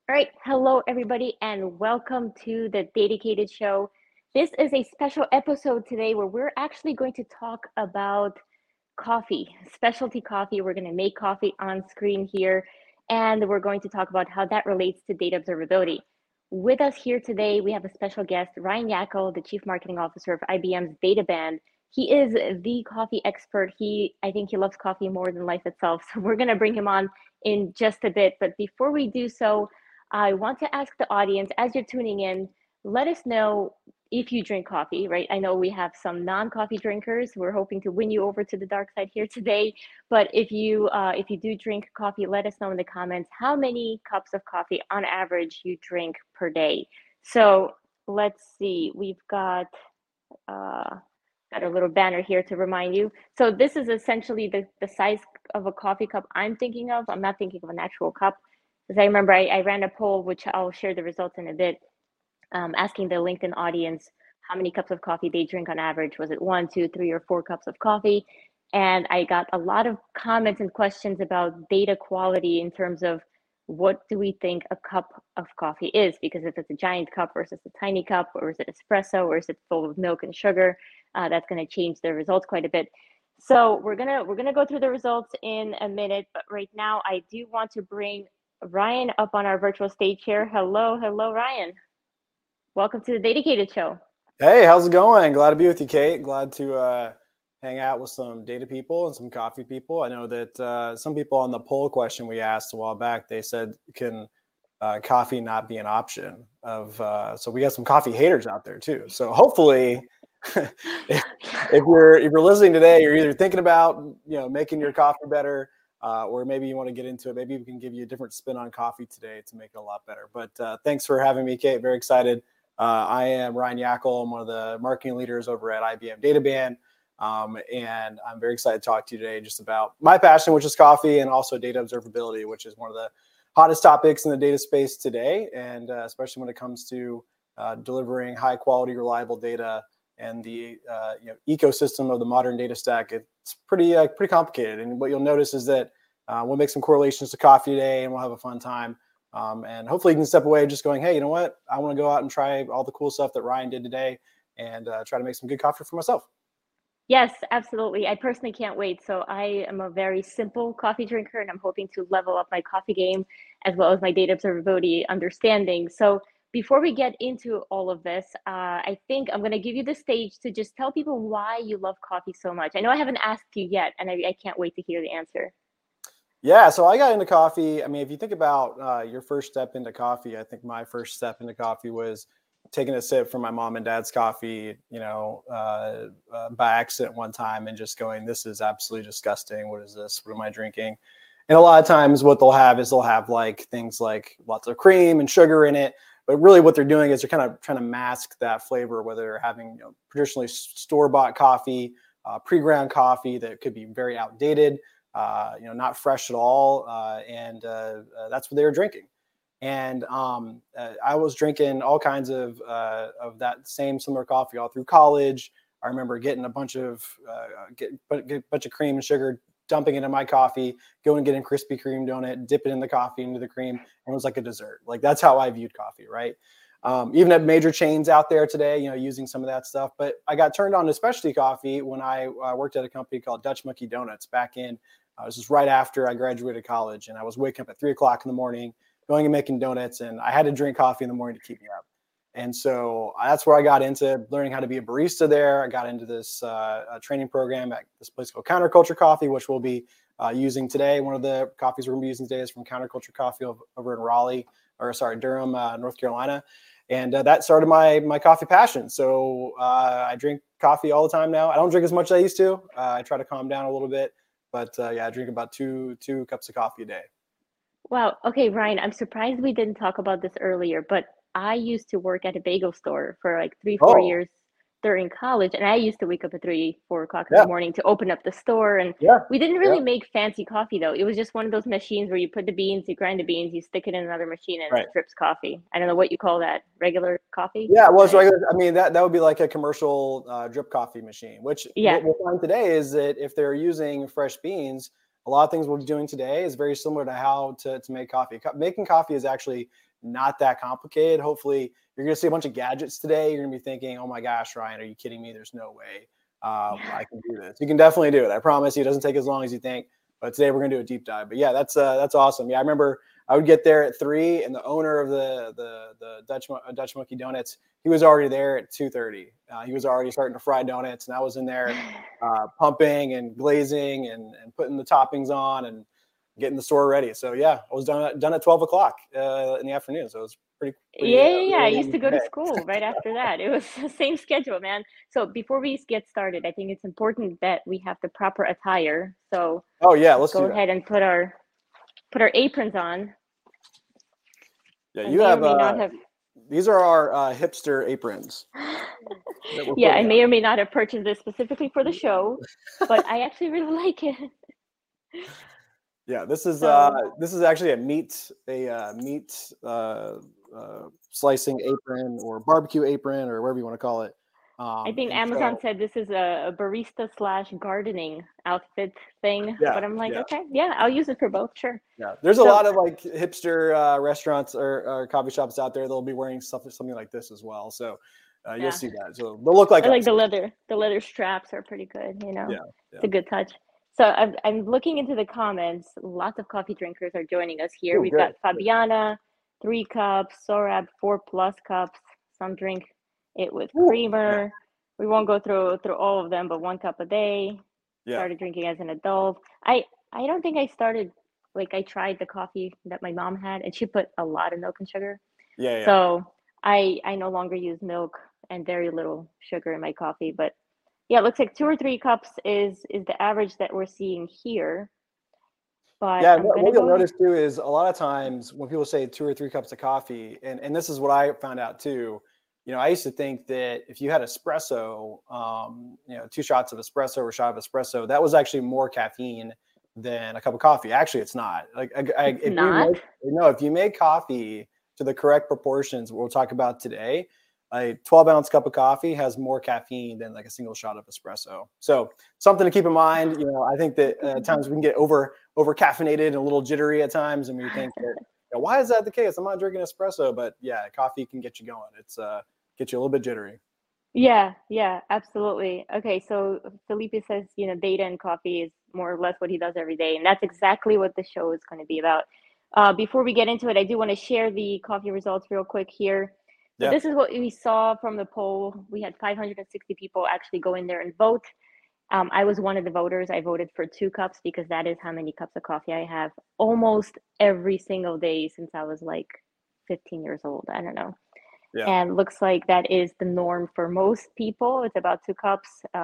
All right, hello everybody, and welcome to the Dedicated Show. This is a special episode today where we're actually going to talk about coffee, specialty coffee. We're going to make coffee on screen here, and we're going to talk about how that relates to data observability. With us here today, we have a special guest, Ryan Yackel, the Chief Marketing Officer of IBM's DataBand. He is the coffee expert. I think he loves coffee more than life itself. So we're going to bring him on in just a bit. But before we do so, I want to ask the audience, as you're tuning in, let us know if you drink coffee, right? I know we have some non-coffee drinkers. We're hoping to win you over to the dark side here today. But if you do drink coffee, let us know in the comments how many cups of coffee on average you drink per day. So let's see. We've got a little banner here to remind you. So this is essentially the size of a coffee cup I'm thinking of. I'm not thinking of an actual cup. Because I remember I ran a poll, which I'll share the results in a bit, asking the LinkedIn audience how many cups of coffee they drink on average. Was it 1, 2, 3, or 4 cups of coffee? And I got a lot of comments and questions about data quality in terms of what do we think a cup of coffee is? Because if it's a giant cup versus a tiny cup, or is it espresso, or is it full of milk and sugar? That's going to change the results quite a bit. So we're gonna go through the results in a minute, but right now I do want to bring Ryan up on our virtual stage here. Hello, Ryan. Welcome to the Dedicated Show. Hey, how's it going? Glad to be with you, Kate. Glad to hang out with some data people and some coffee people. I know that some people on the poll question we asked a while back, they said, can coffee not be an option? So we got some coffee haters out there too. So hopefully, if you're listening today, you're either thinking about making your coffee better, or maybe you want to get into it. Maybe we can give you a different spin on coffee today to make it a lot better. But thanks for having me, Kate. Very excited. I am Ryan Yackel. I'm one of the marketing leaders over at IBM DataBand. And I'm very excited to talk to you today just about my passion, which is coffee, and also data observability, which is one of the hottest topics in the data space today. And especially when it comes to delivering high quality, reliable data and the ecosystem of the modern data stack, it's pretty complicated. And what you'll notice is that we'll make some correlations to coffee today, and we'll have a fun time. And hopefully you can step away just going, hey, you know what? I want to go out and try all the cool stuff that Ryan did today and try to make some good coffee for myself. Yes, absolutely. I personally can't wait. So I am a very simple coffee drinker, and I'm hoping to level up my coffee game as well as my data observability understanding. So before we get into all of this, I think I'm going to give you the stage to just tell people why you love coffee so much. I know I haven't asked you yet, and I can't wait to hear the answer. Yeah, so I got into coffee. I mean, if you think about your first step into coffee, I think my first step into coffee was taking a sip from my mom and dad's coffee, by accident one time, and just going, this is absolutely disgusting. What is this? What am I drinking? And a lot of times what they'll have like things like lots of cream and sugar in it. But really what they're doing is they're kind of trying to mask that flavor, whether they're having traditionally store-bought coffee, pre-ground coffee that could be very outdated, not fresh at all. And that's what they were drinking. And I was drinking all kinds of that same similar coffee all through college. I remember getting a bunch of cream and sugar, dumping it in my coffee, going and getting Krispy Kreme donut, dip it in the coffee into the cream, and it was like a dessert. Like that's how I viewed coffee, right? Even at major chains out there today, using some of that stuff. But I got turned on to specialty coffee when I worked at a company called Dutch Monkey Donuts back in. This was right after I graduated college, and I was waking up at 3 o'clock in the morning, going and making donuts, and I had to drink coffee in the morning to keep me up. And so that's where I got into learning how to be a barista there. I got into this training program at this place called Counterculture Coffee, which we'll be using today. One of the coffees we're going to be using today is from Counterculture Coffee over in Durham, North Carolina. And that started my coffee passion. So I drink coffee all the time now. I don't drink as much as I used to. I try to calm down a little bit. But I drink about two cups of coffee a day. Wow. Okay, Ryan, I'm surprised we didn't talk about this earlier, but I used to work at a bagel store for like 3, 4 years during college, and I used to wake up at 3, 4 o'clock in the morning to open up the store. And we didn't really make fancy coffee though. It was just one of those machines where you put the beans, you grind the beans, you stick it in another machine, and it drips coffee. I don't know what you call that. Regular coffee? Yeah, it was regular. I mean, that would be like a commercial drip coffee machine, which what we'll find today is that if they're using fresh beans, a lot of things we're doing today is very similar to how to make coffee. Making coffee is actually not that complicated. Hopefully, you're going to see a bunch of gadgets today. You're going to be thinking, oh my gosh, Ryan, are you kidding me? There's no way I can do this. You can definitely do it. I promise you, it doesn't take as long as you think. But today we're going to do a deep dive. But yeah, that's awesome. Yeah, I remember I would get there at 3, and the owner of the Dutch Monkey Donuts, he was already there at 2:30. He was already starting to fry donuts, and I was in there pumping and glazing and putting the toppings on and getting the store ready. So yeah, I was done at 12 o'clock in the afternoon. So it was pretty Yeah. I early used in to the go to day. school right after that. It was the same schedule, man. So before we get started, I think it's important that we have the proper attire. So Oh yeah, let's let's go do that. ahead and put our aprons on. Yeah, I you may or have may not have. these are our hipster aprons that we're Yeah, I putting may on. or may not have purchased this specifically for the show, but I actually really like it. Yeah, this So is actually a meat slicing apron or barbecue apron or whatever you want to call it. I think And Amazon so said this is a barista slash gardening outfit thing, yeah, but I'm like, yeah, okay, yeah, I'll use it for both, sure. yeah. There's a So lot of like hipster restaurants or coffee shops out there. They'll be wearing something like this as well. So you'll yeah, see that. So they'll look like I like us. the leather. The leather straps are pretty good, Yeah, It's yeah. a good touch. So I'm looking into the comments. Lots of coffee drinkers are joining us here. Oh, We've got good. Fabiana, 3 cups, Sorab, 4+ cups. Some drink it with Woo. Yeah, creamer. We won't go through all of them, but 1 cup a day. yeah, Started drinking as an adult. I don't think I started like I tried the coffee that my mom had, and she put a lot of milk and sugar. yeah, yeah. So I no longer use milk and very little sugar in my coffee. But yeah, it looks like 2 or 3 cups is the average that we're seeing here. But Yeah, I'm gonna what you'll go ahead. notice too is a lot of times when people say 2 or 3 cups of coffee, and this is what I found out too. I used to think that if you had espresso, 2 shots of espresso or a shot of espresso, that was actually more caffeine than a cup of coffee. Actually, it's not. Like, It's if you not. make if you make coffee to the correct proportions, what we'll talk about today, a 12-ounce cup of coffee has more caffeine than like a single shot of espresso. So something to keep in mind. I think that at times we can get over caffeinated and a little jittery at times, and we think that why is that the case? I'm not drinking espresso, but yeah, coffee can get you going. It's get you a little bit jittery. Yeah, absolutely. Okay, so Felipe says, data and coffee is more or less what he does every day, and that's exactly what the show is going to be about. Before we get into it, I do want to share the coffee results real quick here. So Yeah, this is what we saw from the poll. We had 560 people actually go in there and vote. I was one of the voters. I voted for 2 cups because that is how many cups of coffee I have almost every single day since I was like 15 years old. I don't know. yeah, And looks like that is the norm for most people. It's about 2 cups.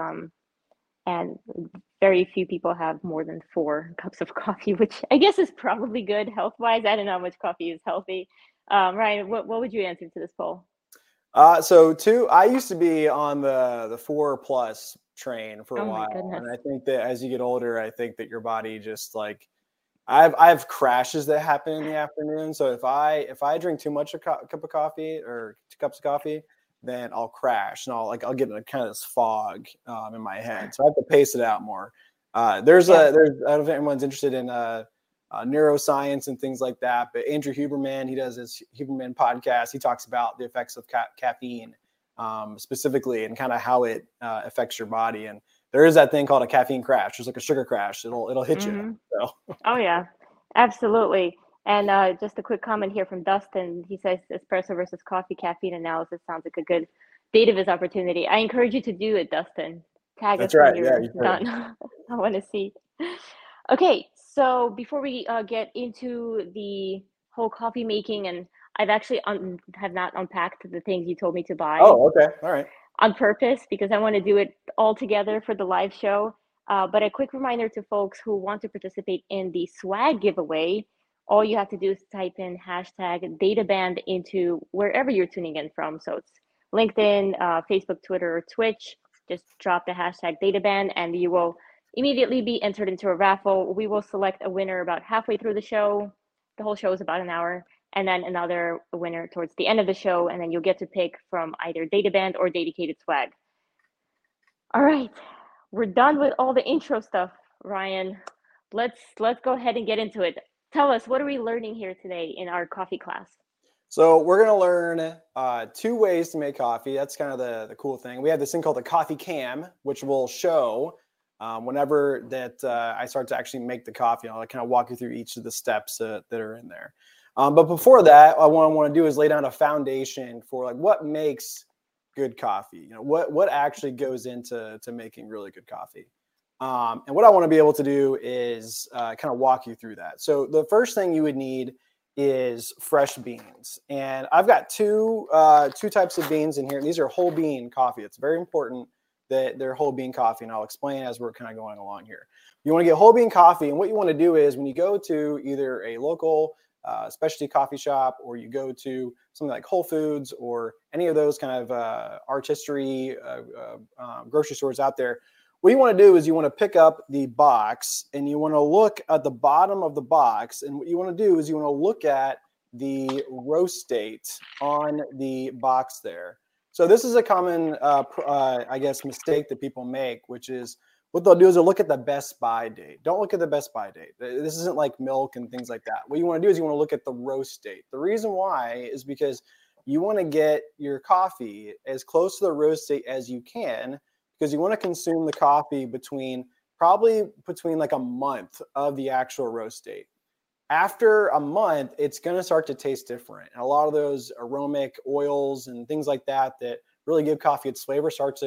And very few people have more than 4 cups of coffee, which I guess is probably good health wise. I don't know how much coffee is healthy. Ryan, what would you answer to this poll? So I used to be on the 4+ train for a Oh my while, goodness. and I think that as you get older, I think that your body just like I have crashes that happen in the afternoon. So if I drink too much cup of coffee or 2 cups of coffee, then I'll crash and I'll get in a kind of this fog in my head. So I have to pace it out more. Yeah. There's I don't know if anyone's interested in neuroscience and things like that, but Andrew Huberman, he does his Huberman podcast. He talks about the effects of caffeine specifically and kind of how it affects your body. And there is that thing called a caffeine crash. There's like a sugar crash. It'll hit you. Mm-hmm. So Oh yeah, absolutely. And just a quick comment here from Dustin. He says espresso versus coffee caffeine analysis sounds like a good database opportunity. I encourage you to do it, Dustin. Tag us that's when right. Yeah, you're you could. done. I want to see. Okay, so before we get into the whole coffee making, and I've actually have not unpacked the things you told me to buy Oh, okay. All right. on purpose because I want to do it all together for the live show. But a quick reminder to folks who want to participate in the swag giveaway. All you have to do is type in hashtag databand into wherever you're tuning in from. So it's LinkedIn, Facebook, Twitter, or Twitch. Just drop the hashtag databand and you will immediately be entered into a raffle. We will select a winner about halfway through the show. The whole show is about an hour, and then another winner towards the end of the show, and then you'll get to pick from either databand or dedicated swag. All right, we're done with all the intro stuff, Ryan. let's go ahead and get into it. Tell us, what are we learning here today in our coffee class? So we're going to learn 2 ways to make coffee. That's kind of the cool thing. We have this thing called the coffee cam, which will show whenever that I start to actually make the coffee. I'll kind of walk you through each of the steps that are in there. But before that, what I want to do is lay down a foundation for like what makes good coffee. What actually goes into making really good coffee. And what I want to be able to do is kind of walk you through that. So the first thing you would need is fresh beans, and I've got two types of beans in here. These are whole bean coffee. It's very important that they're whole bean coffee, and I'll explain as we're kind of going along here. You want to get whole bean coffee, and what you want to do is when you go to either a local specialty coffee shop, or you go to something like Whole Foods or any of those kind of artistry grocery stores out there, what you want to do is you want to pick up the box and you want to look at the bottom of the box. And what you want to do is you want to look at the roast date on the box there. So this is a common, I guess, mistake that people make, which is what they'll do is they'll look at the best by date. Don't look at the best by date. This isn't like milk and things like that. What you want to do is you want to look at the roast date. The reason why is because you want to get your coffee as close to the roast date as you can, because you want to consume the coffee probably between like a month of the actual roast date. After a month, it's going to start to taste different. And a lot of those aromatic oils and things like that really give coffee its flavor start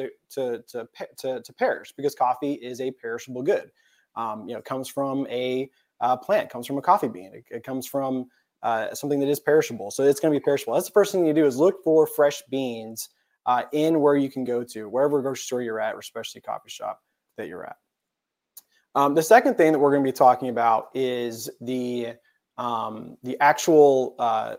to perish, because coffee is a perishable good. It comes from a plant, comes from a coffee bean. It comes from something that is perishable. So it's going to be perishable. That's the first thing you do is look for fresh beans in where you can go to, wherever grocery store you're at, or especially coffee shop that you're at. The second thing that we're going to be talking about is the actual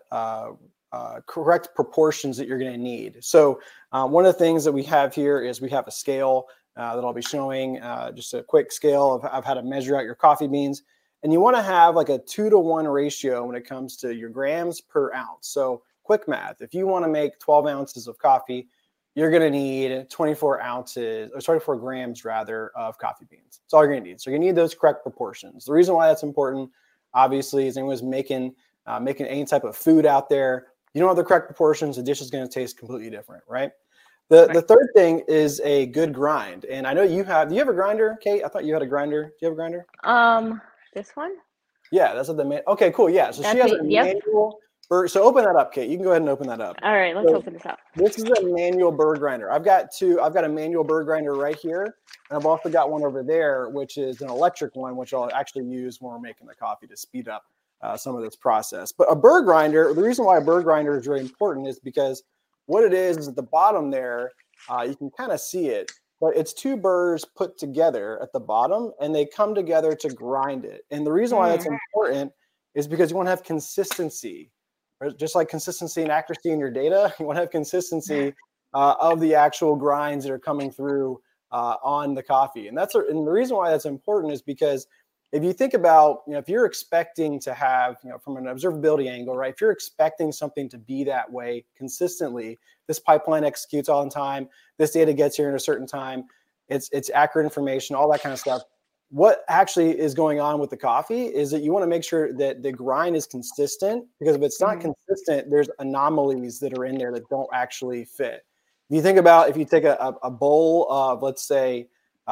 correct proportions that you're going to need. So one of the things that we have here is we have a scale that I'll be showing, just a quick scale of how to measure out your coffee beans. And you want to have like a 2-to-1 ratio when it comes to your grams per ounce. So quick math, if you want to make 12 ounces of coffee, you're going to need 24 grams rather of coffee beans. That's all you're going to need. So you need those correct proportions. The reason why that's important, obviously, is anyone's making any type of food out there, you don't have the correct proportions, the dish is going to taste completely different, right? The third thing is a good grind. And I know do you have a grinder, Kate? I thought you had a grinder. Do you have a grinder? This one? Yeah, that's what okay, cool. Yeah. So she has a manual. So open that up, Kate. You can go ahead and open that up. All right, let's open this up. This is a manual burr grinder. I've got a manual burr grinder right here, and I've also got one over there, which is an electric one, which I'll actually use when we're making the coffee to speed up some of this process. But a burr grinder, the reason why a burr grinder is very important is because what it is at the bottom there, you can kind of see it, but it's 2 burrs put together at the bottom, and they come together to grind it. And the reason why that's important is because you want to have consistency. Just like consistency and accuracy in your data, you want to have consistency of the actual grinds that are coming through on the coffee. And the reason why that's important is because if you think about, if you're expecting to have, from an observability angle, right? If you're expecting something to be that way consistently, this pipeline executes all the time, this data gets here in a certain time, it's accurate information, all that kind of stuff. What actually is going on with the coffee is that you want to make sure that the grind is consistent, because if it's not consistent, there's anomalies that are in there that don't actually fit. If you think about, if you take a bowl of, let's say,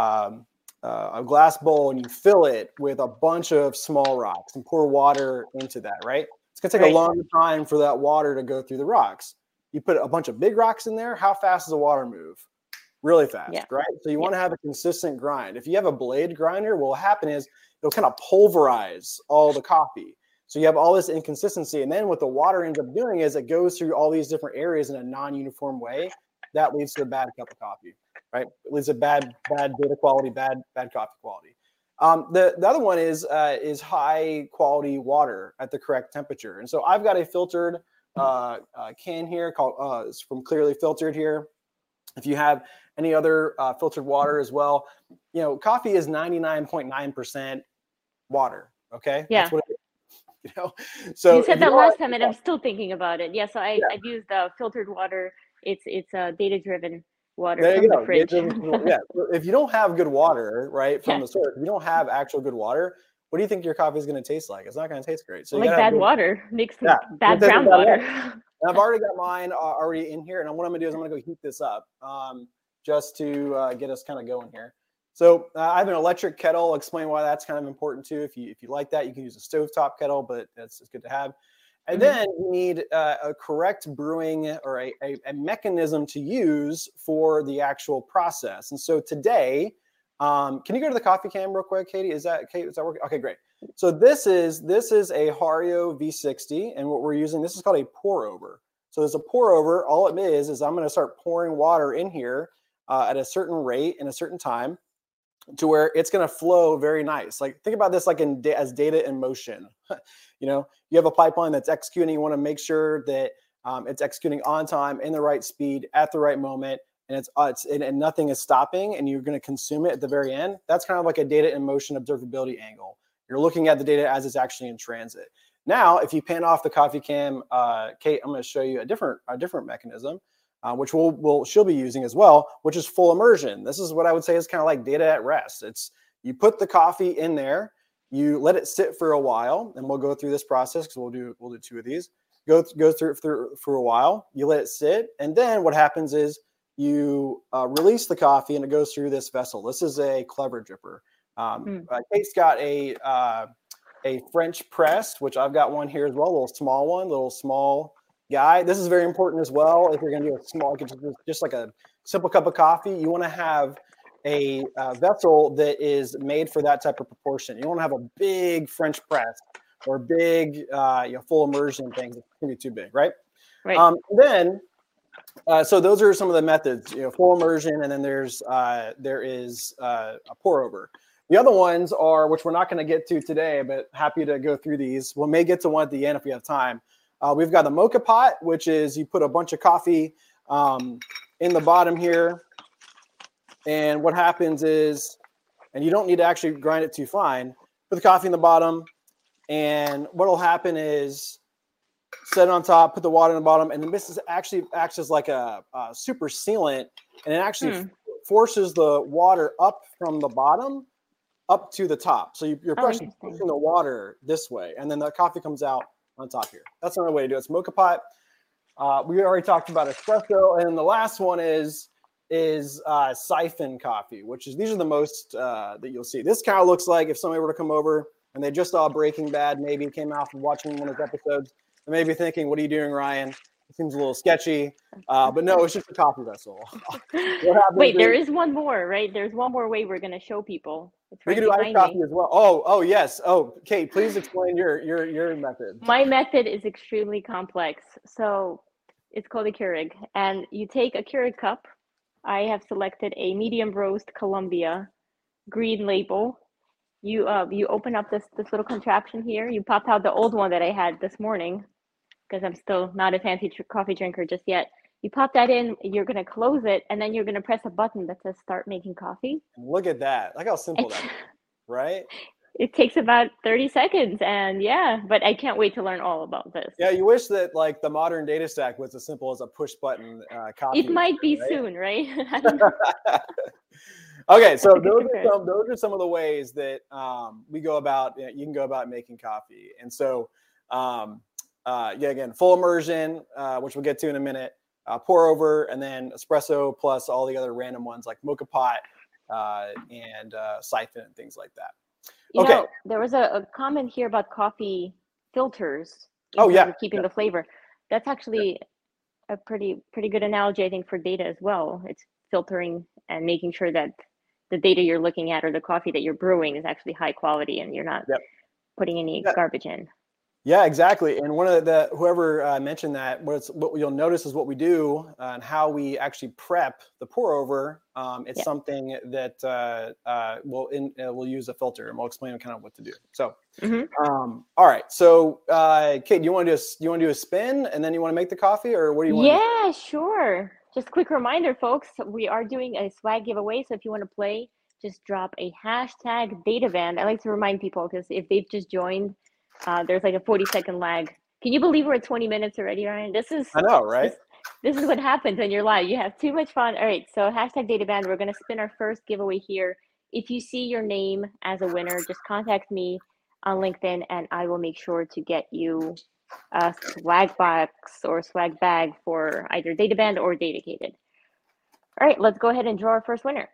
a glass bowl, and you fill it with a bunch of small rocks and pour water into that, right? It's going to take a long time for that water to go through the rocks. You put a bunch of big rocks in there, how fast does the water move? Really fast, right? So you want to have a consistent grind. If you have a blade grinder, what will happen is it'll kind of pulverize all the coffee. So you have all this inconsistency. And then what the water ends up doing is it goes through all these different areas in a non-uniform way. That leads to a bad cup of coffee, right? It leads to bad data quality, bad coffee quality. The other one is high quality water at the correct temperature. And so I've got a filtered can here called, it's from Clearly Filtered here. If you have any other filtered water as well, coffee is 99.9% water. Okay. Yeah. That's what it is, So you said that last time, and I'm still thinking about it. Yeah. So I've used filtered water. It's data-driven water from the fridge. Yeah. So if you don't have good water, right, from the source, if you don't have actual good water, what do you think your coffee is going to taste like? It's not going to taste great. So you Like got to have bad water mixed with yeah, bad it tastes like bad water. groundwater. And I've already got mine already in here. And what I'm going to do is I'm going to go heat this up just to get us kind of going here. So I have an electric kettle. I'll explain why that's kind of important too. If you like that, you can use a stovetop kettle, but it's good to have. And then you need a correct brewing or a mechanism to use for the actual process. And so today, can you go to the coffee cam real quick, Katie? Is that working? Okay, great. So this is a Hario V60, and what we're using, this is called a pour over. So there's a pour over. All it is I'm going to start pouring water in here at a certain rate in a certain time to where it's going to flow very nice. Like think about this like as data in motion. You have a pipeline that's executing. You want to make sure that it's executing on time, in the right speed, at the right moment, and and nothing is stopping, and you're going to consume it at the very end. That's kind of like a data in motion observability angle. You're looking at the data as it's actually in transit. Now, if you pan off the coffee cam, Kate, I'm going to show you a different mechanism, which she'll be using as well, which is full immersion. This is what I would say is kind of like data at rest. It's you put the coffee in there, you let it sit for a while, and we'll go through this process because we'll do 2 of these. Go through for a while. You let it sit, and then what happens is you release the coffee, and it goes through this vessel. This is a Clever dripper. Kate's got a French press, which I've got one here as well, a little small guy. This is very important as well. If you're going to do a small, just like a simple cup of coffee, you want to have a vessel that is made for that type of proportion. You don't want to have a big French press or big, full immersion things. It's going to be too big, right? Right. So those are some of the methods, full immersion, and then there is a pour over. The other ones are, which we're not going to get to today, but happy to go through these. We may get to one at the end if we have time. We've got the mocha pot, which is you put a bunch of coffee in the bottom here. And what happens is, and you don't need to actually grind it too fine, put the coffee in the bottom. And what will happen is set it on top, put the water in the bottom. And this actually acts as like a super sealant. And it actually forces the water up from the bottom up to the top. So you're pushing the water this way. And then the coffee comes out on top here. That's another way to do it. It's mocha pot. We already talked about espresso. And the last one is siphon coffee, these are the most that you'll see. This kind of looks like if somebody were to come over and they just saw Breaking Bad, maybe came out from watching one of those episodes, they may be thinking, what are you doing, Ryan? It seems a little sketchy, but no, it's just a coffee vessel. Wait, there is one more, right? There's one more way we're going to show people. We can do iced coffee as well. Oh, yes. Oh, Kate, please explain your method. My method is extremely complex. So it's called a Keurig, and you take a Keurig cup. I have selected a medium roast Columbia green label. You open up this little contraption here. You pop out the old one that I had this morning because I'm still not a fancy coffee drinker just yet. You pop that in, you're going to close it, and then you're going to press a button that says start making coffee. Look at that. Look how simple that is, right? It takes about 30 seconds, and but I can't wait to learn all about this. Yeah, you wish that like the modern data stack was as simple as a push button coffee. It might be soon, right? Okay, so those are some of the ways that we go about. You can go about making coffee, and so again, full immersion, which we'll get to in a minute. Pour over, and then espresso plus all the other random ones like mocha pot and siphon and things like that. You know, there was a comment here about coffee filters. Keeping the flavor. That's actually a pretty good analogy, I think, for data as well. It's filtering and making sure that the data you're looking at or the coffee that you're brewing is actually high quality and you're not putting any garbage in. Yeah, exactly. And one of whoever mentioned that, what you'll notice is what we do and how we actually prep the pour over. It's something that we'll use a filter, and we'll explain kind of what to do. So, all right. So, Kate, do you want to do a spin and then you want to make the coffee, or what do you want? Yeah, sure. Just a quick reminder, folks, we are doing a swag giveaway. So if you want to play, just drop a hashtag DataBand. I like to remind people because if they've just joined, there's like a 40-second lag. Can you believe we're at 20 minutes already, Ryan? I know, right? This is what happens when you're live. You have too much fun. All right, so hashtag DataBand. We're going to spin our first giveaway here. If you see your name as a winner, just contact me on LinkedIn, and I will make sure to get you a swag box or swag bag for either DataBand or Datacated. All right, let's go ahead and draw our first winner.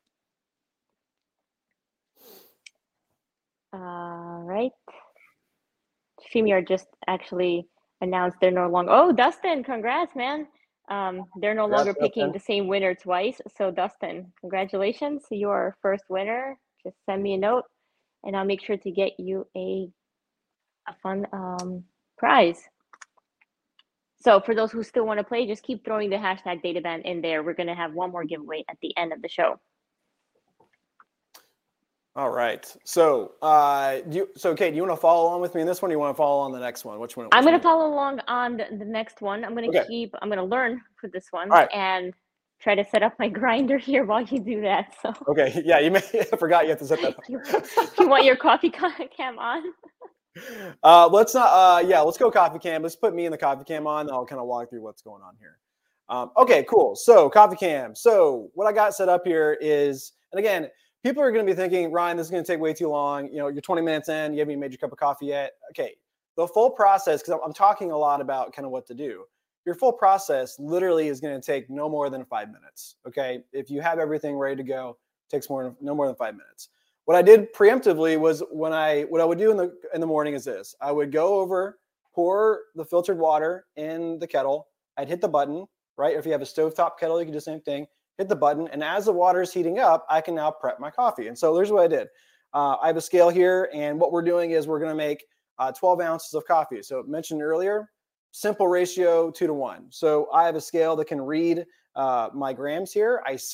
All right. StreamYard just actually announced they're no longer. Oh, Dustin, congrats, man. They're no longer picking the same winner twice. So Dustin, congratulations. You're our first winner. Just send me a note and I'll make sure to get you a fun prize. So for those who still want to play, just keep throwing the hashtag DataBand in there. We're going to have one more giveaway at the end of the show. All right. So, Kate, do you want to follow along with me in this one? Or you want to follow on the next one? Which one? I'm going to follow along on the next one. I'm going to I'm going to learn for this one and try to set up my grinder here while you do that. So. Okay. Yeah, you may I forgot you have to set that up. You want your coffee cam on? Let's not. Let's go coffee cam. Let's put me in the coffee cam on. And I'll kind of walk through what's going on here. Okay, cool. So coffee cam. So what I got set up here is, and again, people are going to be thinking, Ryan, this is going to take way too long. You know, you're 20 minutes in, you haven't even made your cup of coffee yet. Okay, the full process, because I'm talking a lot about kind of what to do. Your full process literally is going to take no more than 5 minutes. Okay, if you have everything ready to go, it takes no more than 5 minutes. What I did preemptively was what I would do in the morning is this. I would go over, pour the filtered water in the kettle. I'd hit the button, right? If you have a stovetop kettle, you can do the same thing. Hit the button, and as the water is heating up, I can now prep my coffee. And so here's what I did. I have a scale here, and what we're doing is we're going to make 12 ounces of coffee. So mentioned earlier, simple ratio 2-to-1. So I have a scale that can read my grams here. I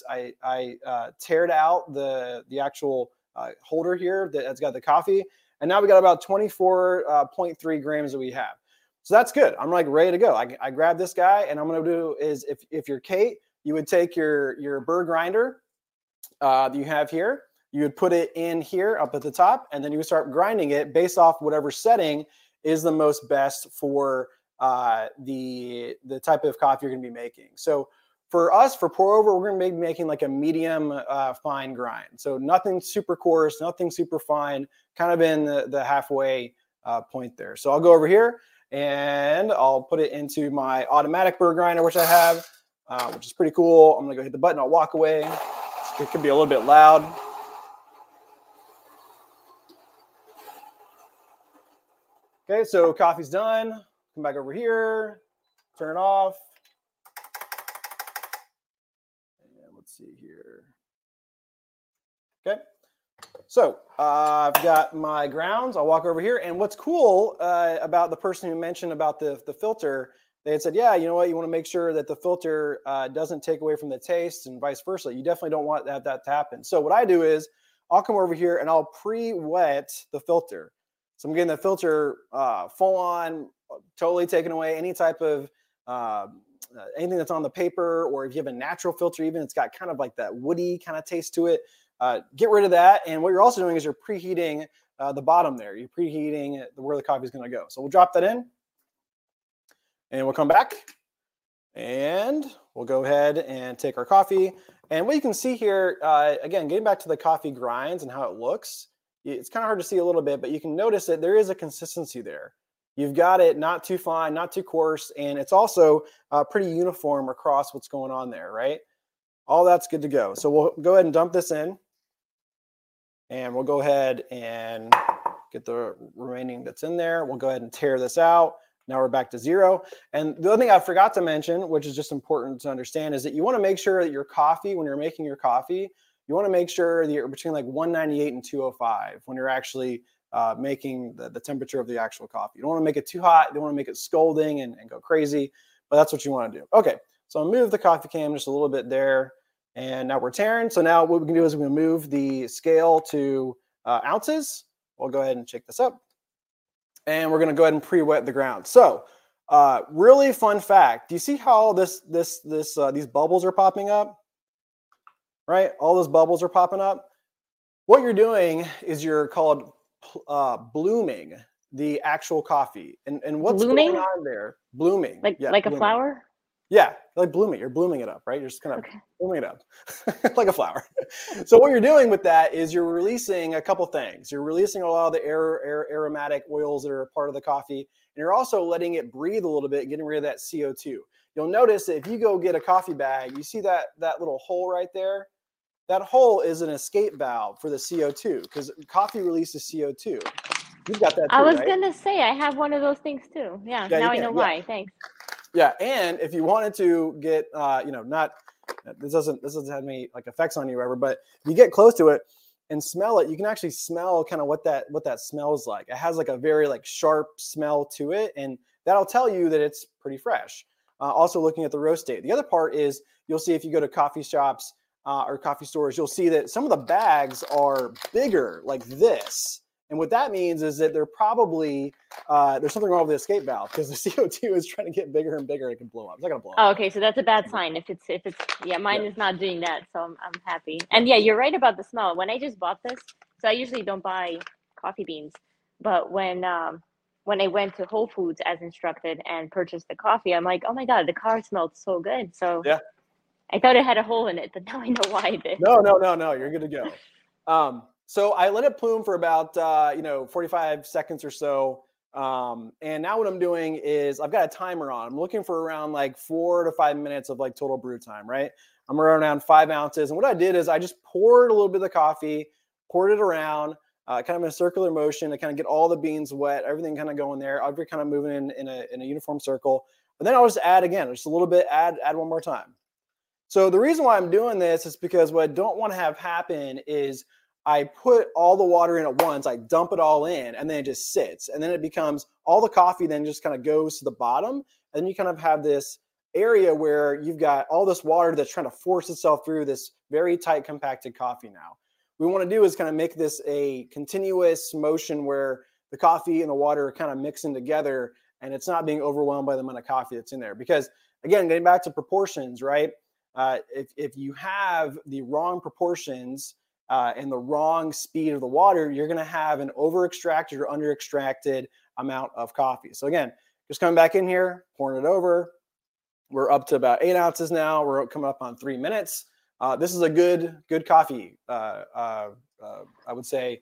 teared out the actual holder here that's got the coffee, and now we got about 24.3 grams that we have. So that's good. I'm like ready to go. I grab this guy, and I'm going to do is if you're Kate, you would take your burr grinder that you have here. You would put it in here up at the top, and then you would start grinding it based off whatever setting is the most best for the type of coffee you're going to be making. So for us, for pour over, we're going to be making like a medium fine grind. So nothing super coarse, nothing super fine, kind of in the halfway point there. So I'll go over here and I'll put it into my automatic burr grinder, which I have. Which is pretty cool. I'm going to go hit the button. I'll walk away. It could be a little bit loud. Okay, so coffee's done. Come back over here. Turn it off. And let's see here. Okay. So I've got my grounds. I'll walk over here. And what's cool about the person who mentioned about the filter, they had said, yeah, you know what? You want to make sure that the filter doesn't take away from the taste and vice versa. You definitely don't want that to happen. So what I do is I'll come over here and I'll pre-wet the filter. So I'm getting the filter full on, totally taking away any type of anything that's on the paper, or if you have a natural filter, even it's got kind of like that woody kind of taste to it. Get rid of that. And what you're also doing is you're preheating the bottom there. You're preheating where the coffee is going to go. So we'll drop that in. And we'll come back and we'll go ahead and take our coffee. And what you can see here, again, getting back to the coffee grinds and how it looks, it's kind of hard to see a little bit, but you can notice that there is a consistency there. You've got it not too fine, not too coarse, and it's also pretty uniform across what's going on there, right? All that's good to go. So we'll go ahead and dump this in. And we'll go ahead and get the remaining that's in there. We'll go ahead and tear this out. Now we're back to 0. And the other thing I forgot to mention, which is just important to understand, is that you want to make sure that your coffee, when you're making your coffee, you want to make sure that you're between like 198 and 205 when you're actually making the temperature of the actual coffee. You don't want to make it too hot. You don't want to make it scalding and go crazy, but that's what you want to do. Okay, so I'll move the coffee cam just a little bit there. And now we're tearing. So now what we can do is we're going to move the scale to ounces. We'll go ahead and check this up. And we're going to go ahead and pre-wet the ground. So really fun fact. Do you see how these bubbles are popping up? Right? All those bubbles are popping up. What you're doing is you're called blooming the actual coffee. And what's blooming? going on there? Blooming. Like blooming. A flower? Yeah, like blooming. You're blooming it up, right? You're just kind of Okay. blooming it up like a flower. So what you're doing with that is you're releasing a couple things. You're releasing a lot of the aromatic oils that are a part of the coffee, and you're also letting it breathe a little bit, getting rid of that CO2. You'll notice that if you go get a coffee bag, you see that little hole right there? That hole is an escape valve for the CO2 because coffee releases CO2. You've got that I too, was right? gonna say I have one of those things too. Yeah, Yeah, you now I can. know Yeah. why. Thanks. Yeah, and if you wanted to get, not this doesn't have any like effects on you ever, but if you get close to it and smell it, you can actually smell kind of what that smells like. It has like a very like sharp smell to it, and that'll tell you that it's pretty fresh. Also, looking at the roast date. The other part is you'll see if you go to coffee shops or coffee stores, you'll see that some of the bags are bigger, like this. And what that means is that they're probably there's something wrong with the escape valve because the CO2 is trying to get bigger and bigger. It can blow up. It's not gonna blow Oh, up. okay, so that's a bad sign. If it's yeah, mine Yeah. is not doing that, so I'm happy. Yeah. And yeah, you're right about the smell. When I just bought this, so I usually don't buy coffee beans, but when I went to Whole Foods as instructed and purchased the coffee, I'm like, oh my God, the car smelled so good. So Yeah. I thought it had a hole in it, but now I know why it did. No. You're good to go. So I let it plume for about 45 seconds or so. And now what I'm doing is I've got a timer on. I'm looking for around like 4 to 5 minutes of like total brew time, right? I'm around 5 ounces. And what I did is I just poured a little bit of the coffee, poured it around, kind of in a circular motion to kind of get all the beans wet, everything kind of going there. I'll be kind of moving in a uniform circle. And then I'll just add again, just a little bit, add one more time. So the reason why I'm doing this is because what I don't want to have happen is I put all the water in at once, I dump it all in, and then it just sits. And then it becomes all the coffee then just kind of goes to the bottom. And then you kind of have this area where you've got all this water that's trying to force itself through this very tight compacted coffee now. What we want to do is kind of make this a continuous motion where the coffee and the water are kind of mixing together and it's not being overwhelmed by the amount of coffee that's in there. Because again, getting back to proportions, right? If you have the wrong proportions and the wrong speed of the water, you're going to have an over extracted or under extracted amount of coffee. So again, just coming back in here, pouring it over. We're up to about 8 ounces now. We're coming up on 3 minutes. This is a good coffee, I would say,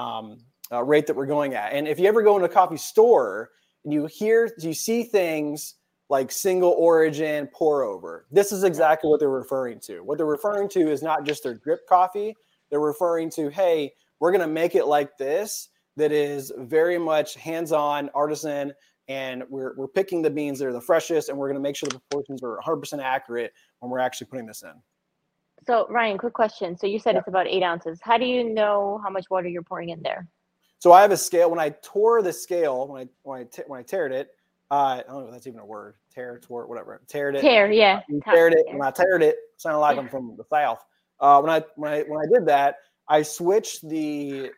rate that we're going at. And if you ever go into a coffee store and you see things like single origin pour over, this is exactly what they're referring to. What they're referring to is not just their drip coffee. They're referring to, hey, we're going to make it like this, that is very much hands-on, artisan, and we're picking the beans that are the freshest, and we're going to make sure the proportions are 100% accurate when we're actually putting this in. So Ryan, quick question. So you said Yeah. it's about 8 ounces. How do you know how much water you're pouring in there? So I have a scale. When I tore the scale, when I teared it, I don't know if that's even a word. Tore, whatever. Teared it. Tear, yeah. Teared it. When I teared it, sounded like I'm from the South. When I did that, I switched the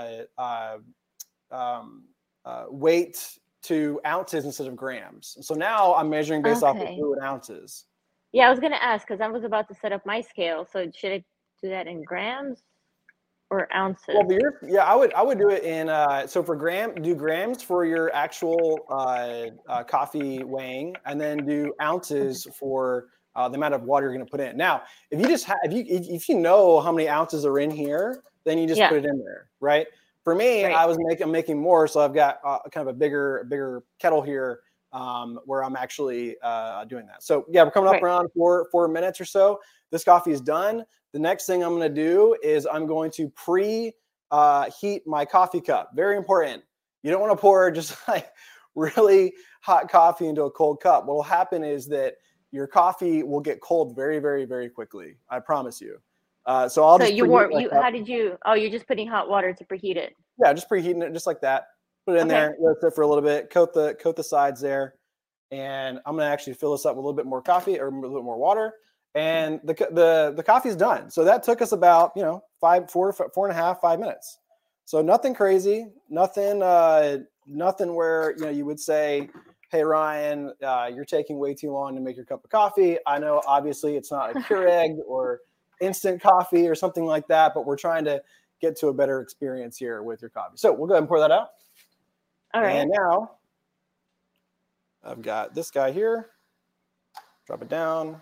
weight to ounces instead of grams. So now I'm measuring based off of fluid ounces. Yeah, I was gonna ask because I was about to set up my scale. So should I do that in grams or ounces? Well, I would do it in so for grams for your actual coffee weighing, and then do ounces for the amount of water you're going to put in. Now, if you just if you know how many ounces are in here, then you just put it in there, right? For me, I'm making more, so I've got kind of a bigger kettle here where I'm actually doing that. So yeah, we're coming up around 4 minutes or so. This coffee is done. The next thing I'm going to do is I'm going to heat my coffee cup. Very important. You don't want to pour just like really hot coffee into a cold cup. What will happen is that your coffee will get cold very, very, very quickly. I promise you. So I'll just how did you? Oh, you're just putting hot water to preheat it. Yeah, just preheating it just like that. Put it in there, let it sit for a little bit, coat the sides there. And I'm going to actually fill this up with a little bit more coffee or a little bit more water. And the coffee's done. So that took us about, 4.5 minutes. So nothing crazy, nothing where, you would say, hey, Ryan, you're taking way too long to make your cup of coffee. I know, obviously, it's not a Keurig or instant coffee or something like that, but we're trying to get to a better experience here with your coffee. So we'll go ahead and pour that out. All right. And now I've got this guy here. Drop it down.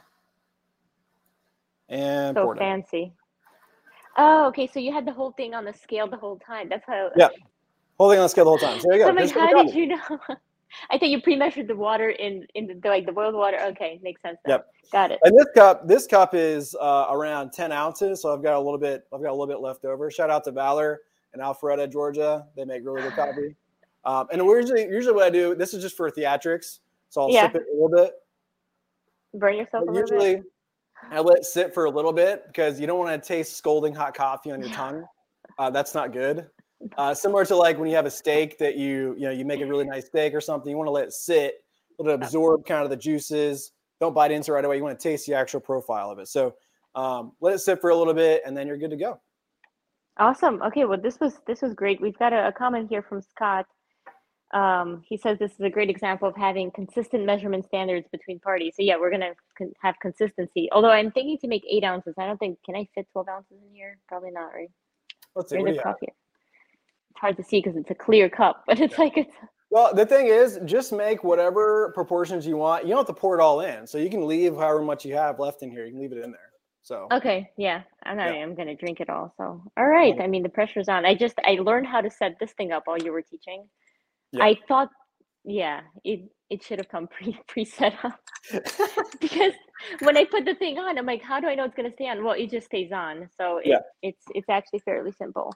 And So pour it in. fancy. Oh, okay. So you had the whole thing on the scale the whole time. That's how. Yeah. Holding on the scale the whole time. So there you go. I'm like, Here's the how did coffee. you know? I thought you pre-measured the water in the boiled water. Okay, makes sense now. Yep. Got it. And this cup is around 10 ounces. So I've got a little bit left over. Shout out to Valor in Alpharetta, Georgia. They make really good coffee. And we're usually what I do, this is just for theatrics. So I'll sip it a little bit. Burn yourself But a little bit. I let it sit for a little bit because you don't want to taste scalding hot coffee on your tongue. That's not good. Similar to like when you have a steak that you make a really nice steak or something, you want to let it sit, let it absorb kind of the juices. Don't bite into it right away. You want to taste the actual profile of it. So let it sit for a little bit, and then you're good to go. Awesome. Okay, well, this was great. We've got a comment here from Scott. He says this is a great example of having consistent measurement standards between parties. So yeah, we're gonna have consistency. Although I'm thinking to make 8 ounces. I don't think, can I fit 12 ounces in here? Probably not, right? Let's see. What do you have? It's hard to see because it's a clear cup, but it's like it's. Well, the thing is, just make whatever proportions you want. You don't have to pour it all in, so you can leave however much you have left in here. You can leave it in there. So okay, yeah, I'm gonna drink it all. So all right, I mean the pressure's on. I learned how to set this thing up while you were teaching. Yeah. I thought, it should have come pre-set up because when I put the thing on, I'm like, how do I know it's gonna stay on? Well, it just stays on, so it's actually fairly simple.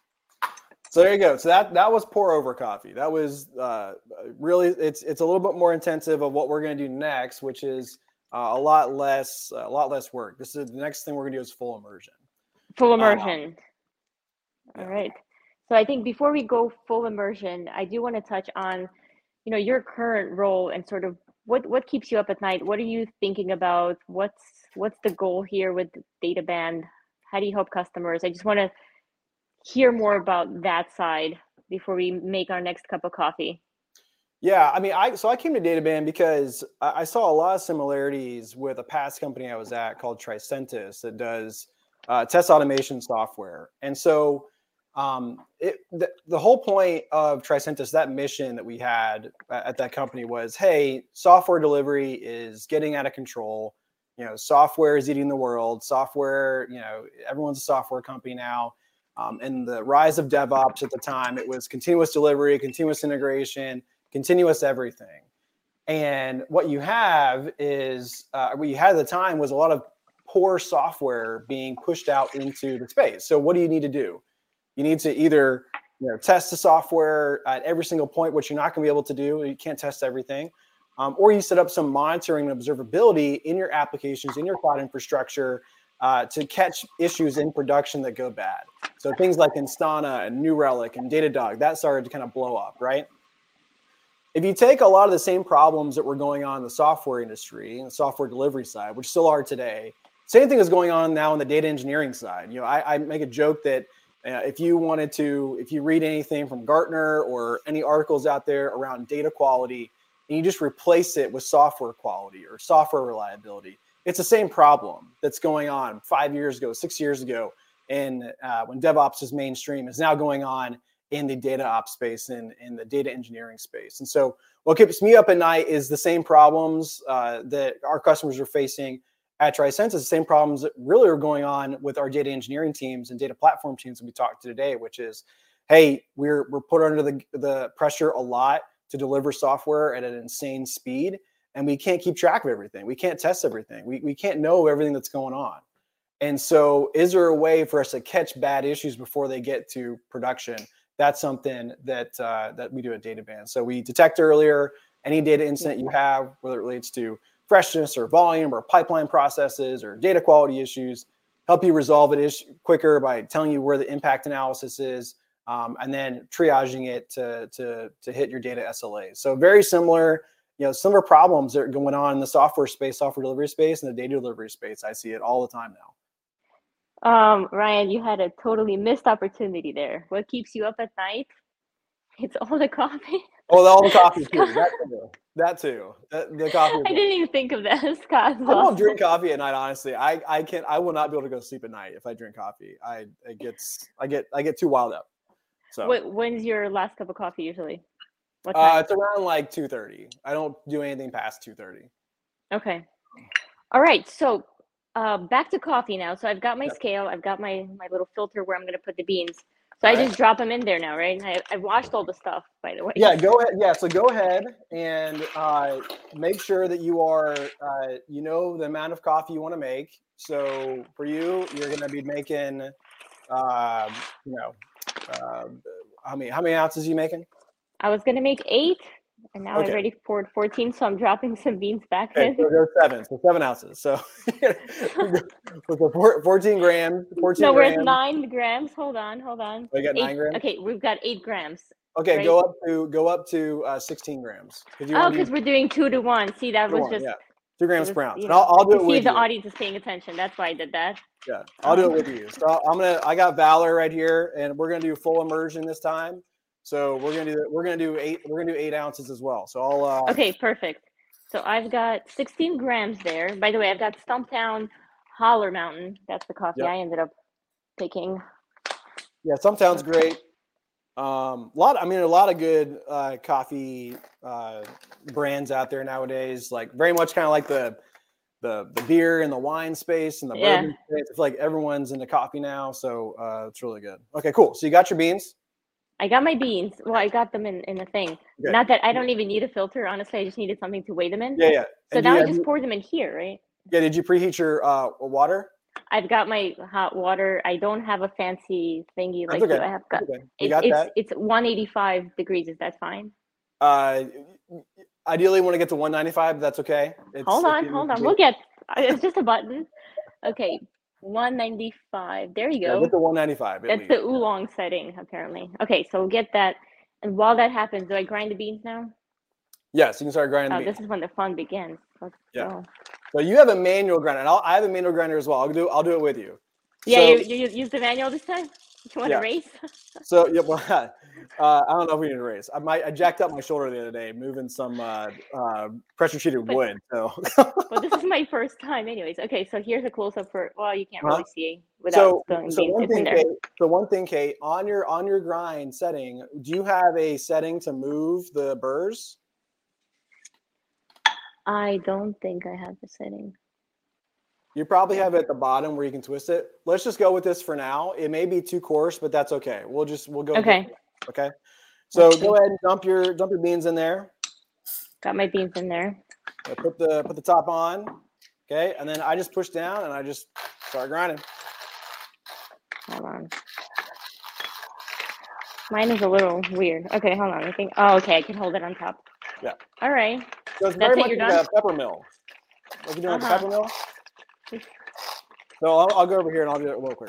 So there you go. So that was pour over coffee. That was really it's a little bit more intensive of what we're going to do next, which is a lot less work. This is the next thing we're going to do is full immersion. Full immersion. All right. So I think before we go full immersion, I do want to touch on, your current role and sort of what keeps you up at night. What are you thinking about? What's the goal here with DataBand? How do you help customers? I just want to hear more about that side before we make our next cup of coffee. Yeah, I mean, I came to DataBand because I saw a lot of similarities with a past company I was at called Tricentis that does test automation software. And so the whole point of Tricentis, that mission that we had at that company was, hey, software delivery is getting out of control. Software is eating the world. Software, everyone's a software company now. And the rise of DevOps at the time, it was continuous delivery, continuous integration, continuous everything. And what you have is, what you had at the time was a lot of poor software being pushed out into the space. So what do you need to do? You need to either test the software at every single point, which you're not going to be able to do. You can't test everything. Or you set up some monitoring and observability in your applications, in your cloud infrastructure, to catch issues in production that go bad. So things like Instana and New Relic and Datadog, that started to kind of blow up, right? If you take a lot of the same problems that were going on in the software industry and the software delivery side, which still are today, same thing is going on now on the data engineering side. I make a joke that if you read anything from Gartner or any articles out there around data quality, and you just replace it with software quality or software reliability, it's the same problem that's going on 5 years ago, 6 years ago, and when DevOps is mainstream, is now going on in the data ops space and in the data engineering space. And so what keeps me up at night is the same problems that our customers are facing at Tricentis, the same problems that really are going on with our data engineering teams and data platform teams that we talked to today, which is, hey, we're put under the pressure a lot to deliver software at an insane speed. And we can't keep track of everything. We can't test everything. We can't know everything that's going on. And so is there a way for us to catch bad issues before they get to production? That's something that we do at DataBand. So we detect earlier any data incident you have, whether it relates to freshness or volume or pipeline processes or data quality issues, help you resolve it quicker by telling you where the impact analysis is, and then triaging it to hit your data SLAs. So very similar. Similar problems that are going on in the software space, software delivery space, and the data delivery space. I see it all the time now. Ryan, you had a totally missed opportunity there. What keeps you up at night? It's all the coffee. Oh, all the coffee too. That too. The coffee. I didn't even think of that, Scott. I don't drink coffee at night. Honestly, I will not be able to go to sleep at night if I drink coffee. I get too wild up. So when's your last cup of coffee usually? It's around like 2:30. I don't do anything past 2:30. Okay. All right, so back to coffee now. So I've got my Yep. scale, I've got my little filter where I'm gonna put the beans. So All I right. just drop them in there now, right? I washed all the stuff, by the way. Yeah, go ahead. Yeah, so go ahead and make sure that you are, you know, the amount of coffee you want to make. So for you, you're going to be making, you know, uh, how many ounces are you making? I was gonna make 8, and now I Okay. already poured 14, so I'm dropping some beans back Okay, in. so there's 7. So 7 ounces. So, so 14 grams, 14 No, we're at grams. 9 grams. Hold on, hold on. Oh, you got 8. 9 grams. Okay, we've got 8 grams, Okay, right? go up to 16 grams because you Oh, want to use because we're doing 2 to 1. See, that was 2 to 1. just Yeah, 2 grams so per this, ounce. And I'll do to it see if with the you. audience is paying attention. That's why I did that. Yeah, I'll do it Um, with you. So I got Valor right here, and we're gonna do full immersion this time. So we're gonna do 8 ounces as well. So I'll okay, perfect. So I've got 16 grams there. By the way, I've got Stumptown Holler Mountain. That's the coffee yep. I ended up picking. Yeah, Stumptown's great. A lot of good coffee brands out there nowadays. Like very much kind of like the beer and the wine space and the Yeah, bourbon space. It's like everyone's into coffee now, so it's really good. Okay, cool. So you got your beans. I got my beans. Well, I got them in a thing. Okay. Not that I don't even need a filter. Honestly, I just needed something to weigh them in. Yeah, yeah. So And now I just pour them in here, right? did you preheat your water? I've got my hot water. I don't have a fancy thingy That's like you. okay. I have got That's okay. You got that. it's 185 degrees. Is that fine? Uh, Ideally, want to get to 195. That's okay. Hold If on, you need hold to on. We'll get. It's just a button. Okay, 195. There you yeah, get go. to 195 at That's least. the oolong setting, apparently. Okay, so we'll get that. And while that happens, do I grind the beans now? Yes, you can start grinding the Oh, beans. this is when the fun begins. Let's Yeah. go. So you have a manual grinder, and I have a manual grinder as well. I'll do it with you. Yeah, So you use the manual this time? You want to yeah. race? So yeah, well, I don't know if we need to race. I jacked up my shoulder the other day moving some pressure treated But wood. So Well, this is my first time, anyways. Okay, so here's a close up for. Well, you can't uh-huh. really see without so spilling so beans. one It's in thing, there. Kate. So one thing, Kate, on your grind setting, do you have a setting to move the burrs? I don't think I have the setting. You probably have it at the bottom where you can twist it. Let's just go with this for now. It may be too coarse, but that's okay. We'll go. Okay. Okay. So go ahead and dump your beans in there. Got my beans in there. Put the top on. Okay, and then I just push down and I just start grinding. Hold on. Mine is a little weird. Okay, hold on. I think. Oh, okay. I can hold it on top. Yeah. All right. So it's That's very it. much You're like done. a pepper mill. Like you're doing like a Uh-huh. pepper mill. So I'll go over here and I'll do it real quick.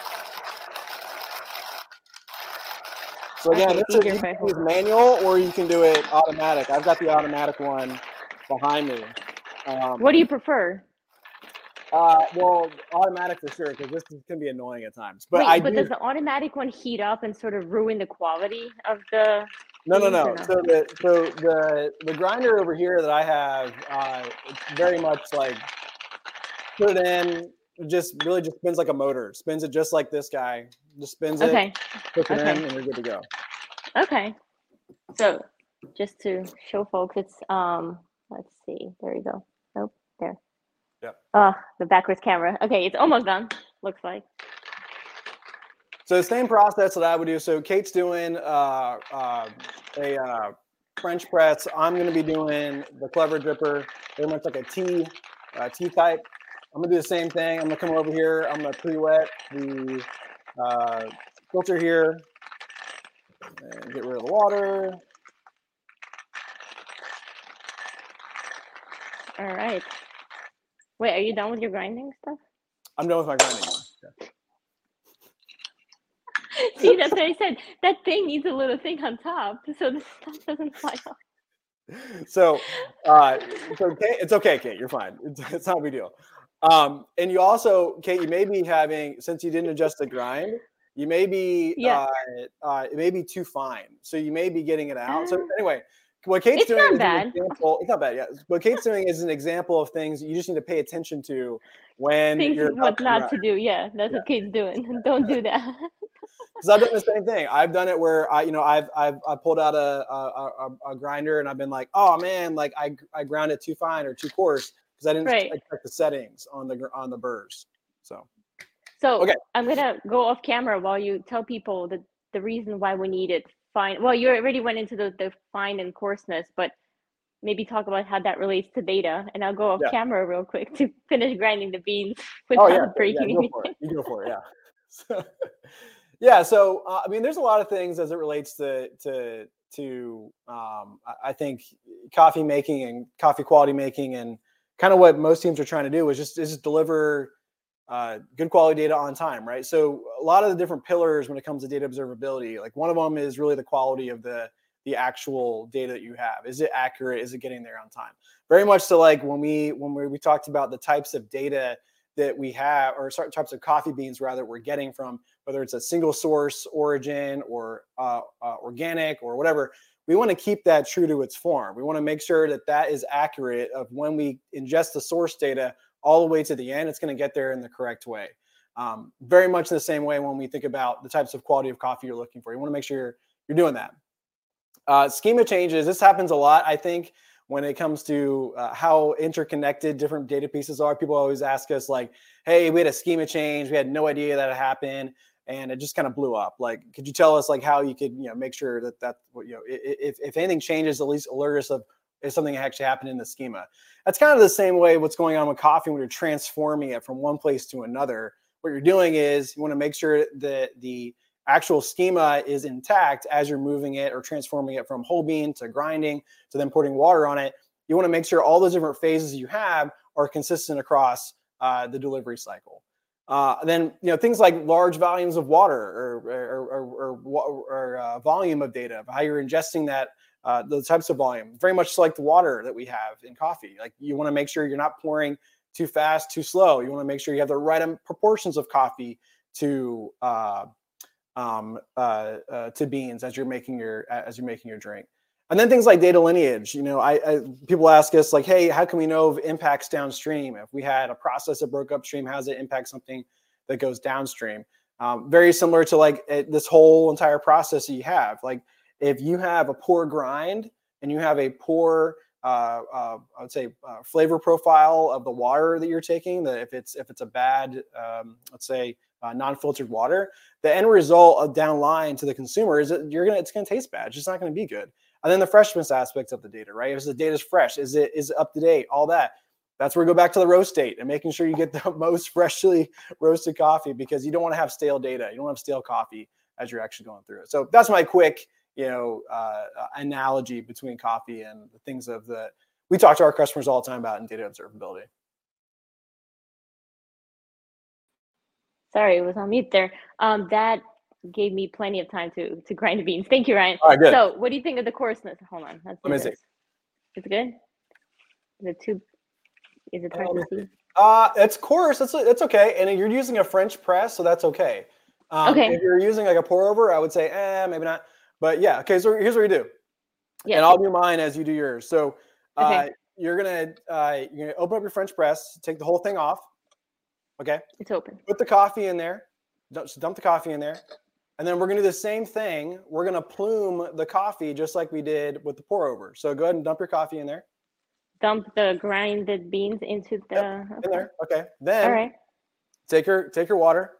So again, Okay, this it's is easier you if I can hold use it. manual or you can do it automatic. I've got the automatic one behind me. What do you prefer? Well, automatic for sure because this can be annoying at times. But Wait, but does the automatic one heat up and sort of ruin the quality of the No. beans or So the grinder over here that I have, it's very much like put it in, just spins like a motor. Spins it just like this guy. Just spins it, Okay. puts it Okay. in, and you're good to go. Okay. So just to show folks, it's let's see. There you go. Nope, there. Yep. The backwards camera. Okay, it's almost done. Looks like. So the same process that I would do. So Kate's doing a French press. I'm going to be doing the Clever Dripper, very much like a T type. I'm going to do the same thing. I'm going to come over here. I'm going to pre-wet the filter here and get rid of the water. All right. Wait, are you done with your grinding stuff? I'm done with my grinding. Yeah. See, that's what I said. That thing needs a little thing on top so the stuff doesn't fly off. So it's okay, Kate. You're fine. It's not a big deal. And you also, Kate, you may be having, since you didn't adjust the grind, you may be it may be too fine. So you may be getting it out. So anyway, what Kate's It's doing not is bad. an example. It's not bad, yeah. What Kate's doing is an example of things you just need to pay attention to when Things you're what not to do. Yeah, that's what Kate's doing. Don't do that. Because I've done the same thing. I've done it where I've pulled out a grinder and I've been like, oh man, like I ground it too fine or too coarse because because I didn't Right. check the settings on the burrs. So So okay, I'm gonna go off camera while you tell people the reason why we need it fine. Well, you already went into the fine and coarseness, but maybe talk about how that relates to data. And I'll go off yeah. camera real quick to finish grinding the beans Oh yeah, without breaking go for it. anything. You go for it. Yeah. So, yeah. So I mean, there's a lot of things as it relates to I think coffee making and coffee quality making, and kind of what most teams are trying to do is just deliver good quality data on time, right? So a lot of the different pillars when it comes to data observability, like one of them is really the quality of the actual data that you have. Is it accurate? Is it getting there on time? Very much so, like when we talked about the types of data that we have, or certain types of coffee beans rather, we're getting from, whether it's a single source origin or organic or whatever. We want to keep that true to its form. We want to make sure that that is accurate of when we ingest the source data all the way to the end, it's going to get there in the correct way. Very much the same way when we think about the types of quality of coffee you're looking for. You want to make sure you're doing that. Schema changes. This happens a lot, I think, when it comes to how interconnected different data pieces are. People always ask us like, hey, we had a schema change. We had no idea that it happened. And it just kind of blew up. Like, could you tell us like how you could, make sure that if anything changes, at least alert us of if something actually happened in the schema. That's kind of the same way what's going on with coffee when you're transforming it from one place to another. What you're doing is you want to make sure that the actual schema is intact as you're moving it or transforming it from whole bean to grinding to then putting water on it. You want to make sure all those different phases you have are consistent across the delivery cycle. Then things like large volumes of water or volume of data, how you're ingesting that, those types of volume, very much like the water that we have in coffee. Like you want to make sure you're not pouring too fast, too slow. You want to make sure you have the right proportions of coffee to beans as you're making your drink. And then things like data lineage. People ask us like, hey, how can we know if impacts downstream? If we had a process that broke upstream, how does it impact something that goes downstream? Very similar to like this whole entire process that you have. Like if you have a poor grind and you have a poor, I would say, flavor profile of the water that you're taking, that if it's a bad, let's say, non-filtered water, the end result of downline to the consumer is that it's going to taste bad. It's just not going to be good. And then the freshness aspects of the data, right? If the data is fresh, is it up to date? All that. That's where we go back to the roast date and making sure you get the most freshly roasted coffee, because you don't want to have stale data. You don't want to have stale coffee as you're actually going through it. So that's my quick, analogy between coffee and the things we talk to our customers all the time about in data observability. Sorry, it was on mute there. That gave me plenty of time to grind the beans. Thank you, Ryan. All right, good. So what do you think of the coarseness? Hold on. Let's do this. It's good? Is it hard to see? It's coarse. It's okay. And you're using a French press, so that's okay. Okay. If you're using like a pour over, I would say, maybe not. But yeah, okay. So here's what you do. Yeah. And I'll do mine as you do yours. So Okay. you're gonna open up your French press, take the whole thing off. Okay. It's open. Put the coffee in there. Dump the coffee in there. And then we're going to do the same thing. We're going to plume the coffee just like we did with the pour over. So go ahead and dump your coffee in there. Dump the grinded beans into the... Yep, in there. Okay. Then all right. Take your water.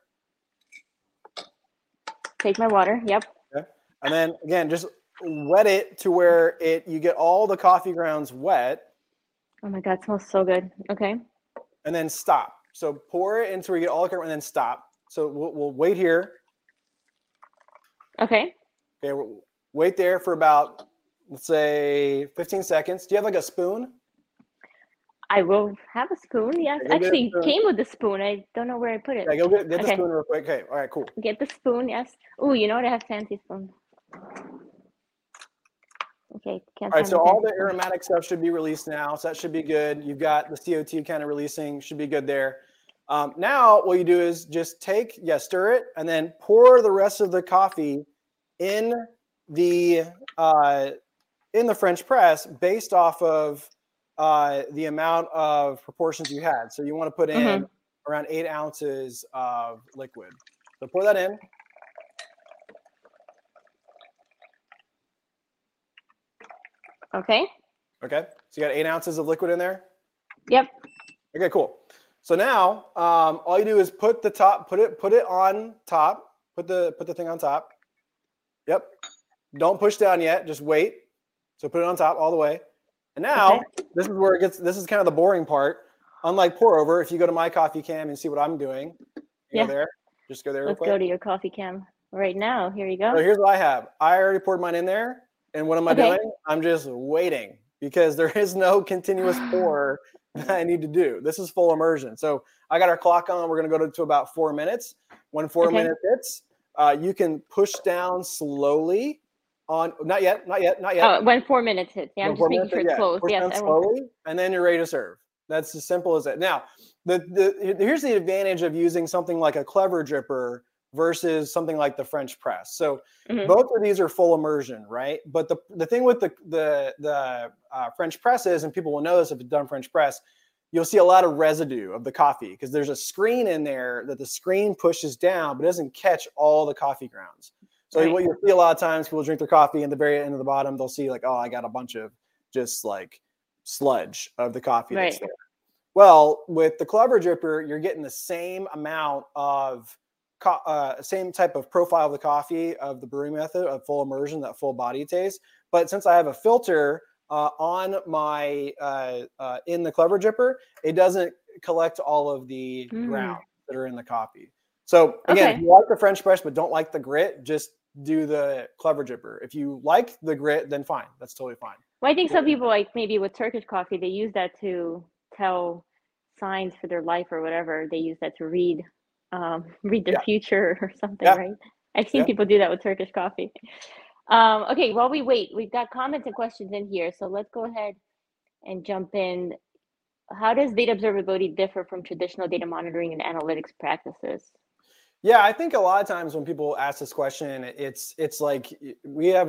Take my water. Yep. Okay. And then again, just wet it to where you get all the coffee grounds wet. Oh my God, it smells so good. Okay. And then stop. So pour it until we get all the and then stop. So we'll wait here. Okay. Okay. We'll wait there for about, let's say, 15 seconds. Do you have like a spoon? I will have a spoon. Yes. Actually, came with the spoon. I don't know where I put it. Yeah, go get the spoon real quick. Okay. All right. Cool. Get the spoon. Yes. Oh, you know what? I have fancy spoon. Okay. All right. So all the aromatic stuff should be released now. So that should be good. You've got the CO2 kind of releasing. Should be good there. Now what you do is just stir it, and then pour the rest of the coffee in the French press based off of the amount of proportions you had. So you want to put in around 8 ounces of liquid. So pour that in. Okay. Okay. So you got 8 ounces of liquid in there? Yep. Okay, cool. So now, all you do is put it on top. Put the thing on top. Yep. Don't push down yet. Just wait. So put it on top all the way. And now this is where this is kind of the boring part. Unlike pour over, if you go to my coffee cam and see what I'm doing, go there. Just go there. Let's go to your coffee cam right now. Here you go. So here's what I have. I already poured mine in there. And what am I doing? I'm just waiting because there is no continuous pour that I need to do. This is full immersion. So I got our clock on. We're going to go to about 4 minutes. When 4 minutes hits, you can push down slowly on. Not yet. Oh, when 4 minutes hits. Yeah, I'm just making sure it's closed. Push down slowly, and then you're ready to serve. That's as simple as that. Now, here's the advantage of using something like a Clever Dripper versus something like the French press. So both of these are full immersion, right? But the thing with the French press is, and people will know this if you've done French press, you'll see a lot of residue of the coffee because there's a screen in there that the screen pushes down, but doesn't catch all the coffee grounds. So what you'll see a lot of times, people drink their coffee and the very end of the bottom, they'll see like, oh, I got a bunch of just like sludge of the coffee that's there. Well, with the Clever Dripper, you're getting the same amount of same type of profile of the coffee of the brewing method of full immersion, that full body taste. But since I have a filter on my in the Clever Dripper, it doesn't collect all of the ground that are in the coffee. So again, if you like the French press but don't like the grit, just do the Clever Dripper. If you like the grit, then fine. That's totally fine. Well, I think some people, like maybe with Turkish coffee, they use that to tell signs for their life or whatever. They use that to read their future or something, right? I've seen people do that with Turkish coffee. Okay, while we wait, we've got comments and questions in here. So let's go ahead and jump in. How does data observability differ from traditional data monitoring and analytics practices? Yeah, I think a lot of times when people ask this question, it's like we have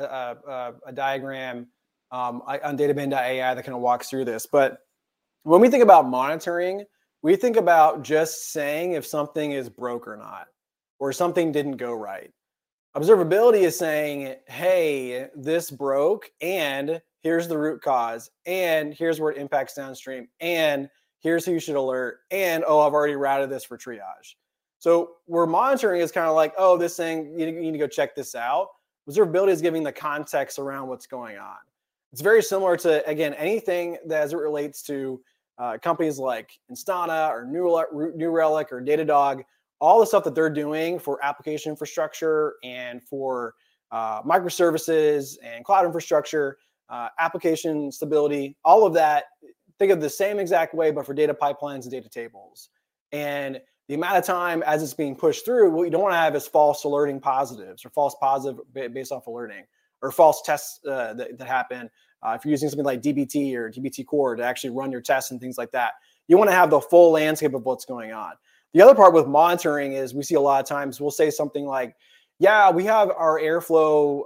a diagram on databin.ai that kind of walks through this. But when we think about monitoring, we think about just saying if something is broke or not, or something didn't go right. Observability is saying, hey, this broke, and here's the root cause, and here's where it impacts downstream, and here's who you should alert, and oh, I've already routed this for triage. So where monitoring is kind of like, oh, this thing, you need to go check this out. Observability is giving the context around what's going on. It's very similar to, again, anything that as it relates to companies like Instana or New Relic or Datadog, all the stuff that they're doing for application infrastructure and for microservices and cloud infrastructure, application stability, all of that, think of the same exact way, but for data pipelines and data tables. And the amount of time as it's being pushed through, what you don't want to have is false alerting positives or false positive based off alerting or false tests that happen. If you're using something like dbt or dbt core to actually run your tests and things like that, you want to have the full landscape of what's going on. The other part with monitoring is we see a lot of times we'll say something like, yeah, we have our Airflow,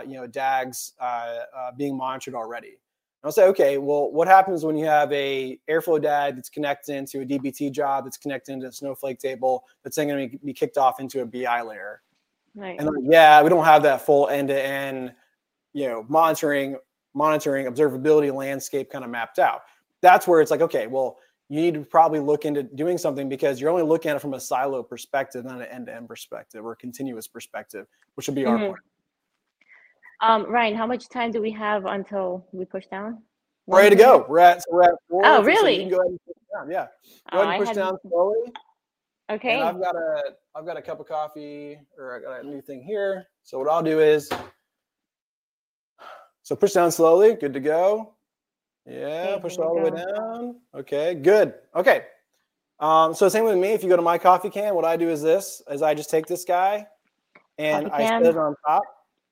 DAGs being monitored already. I'll say, okay, well, what happens when you have a Airflow DAG that's connected into a DBT job, that's connected into a Snowflake table, that's then going to be kicked off into a BI layer? Right. And we don't have that full end-to-end, monitoring observability landscape kind of mapped out. That's where it's like, okay, well, you need to probably look into doing something because you're only looking at it from a silo perspective, not an end-to-end perspective or a continuous perspective, which would be our point. Ryan, how much time do we have until we push down? We're ready to go. We're at 4. Oh, really? So you can go ahead and push down. Yeah. Go ahead and push down slowly. Okay. And I've got a cup of coffee, or I got a new thing here. So what I'll do is, so push down slowly. Good to go. Yeah, push it all the way down. Okay, good. Okay. So same with me. If you go to my coffee can, what I do is this: I just take this guy and I set it on top.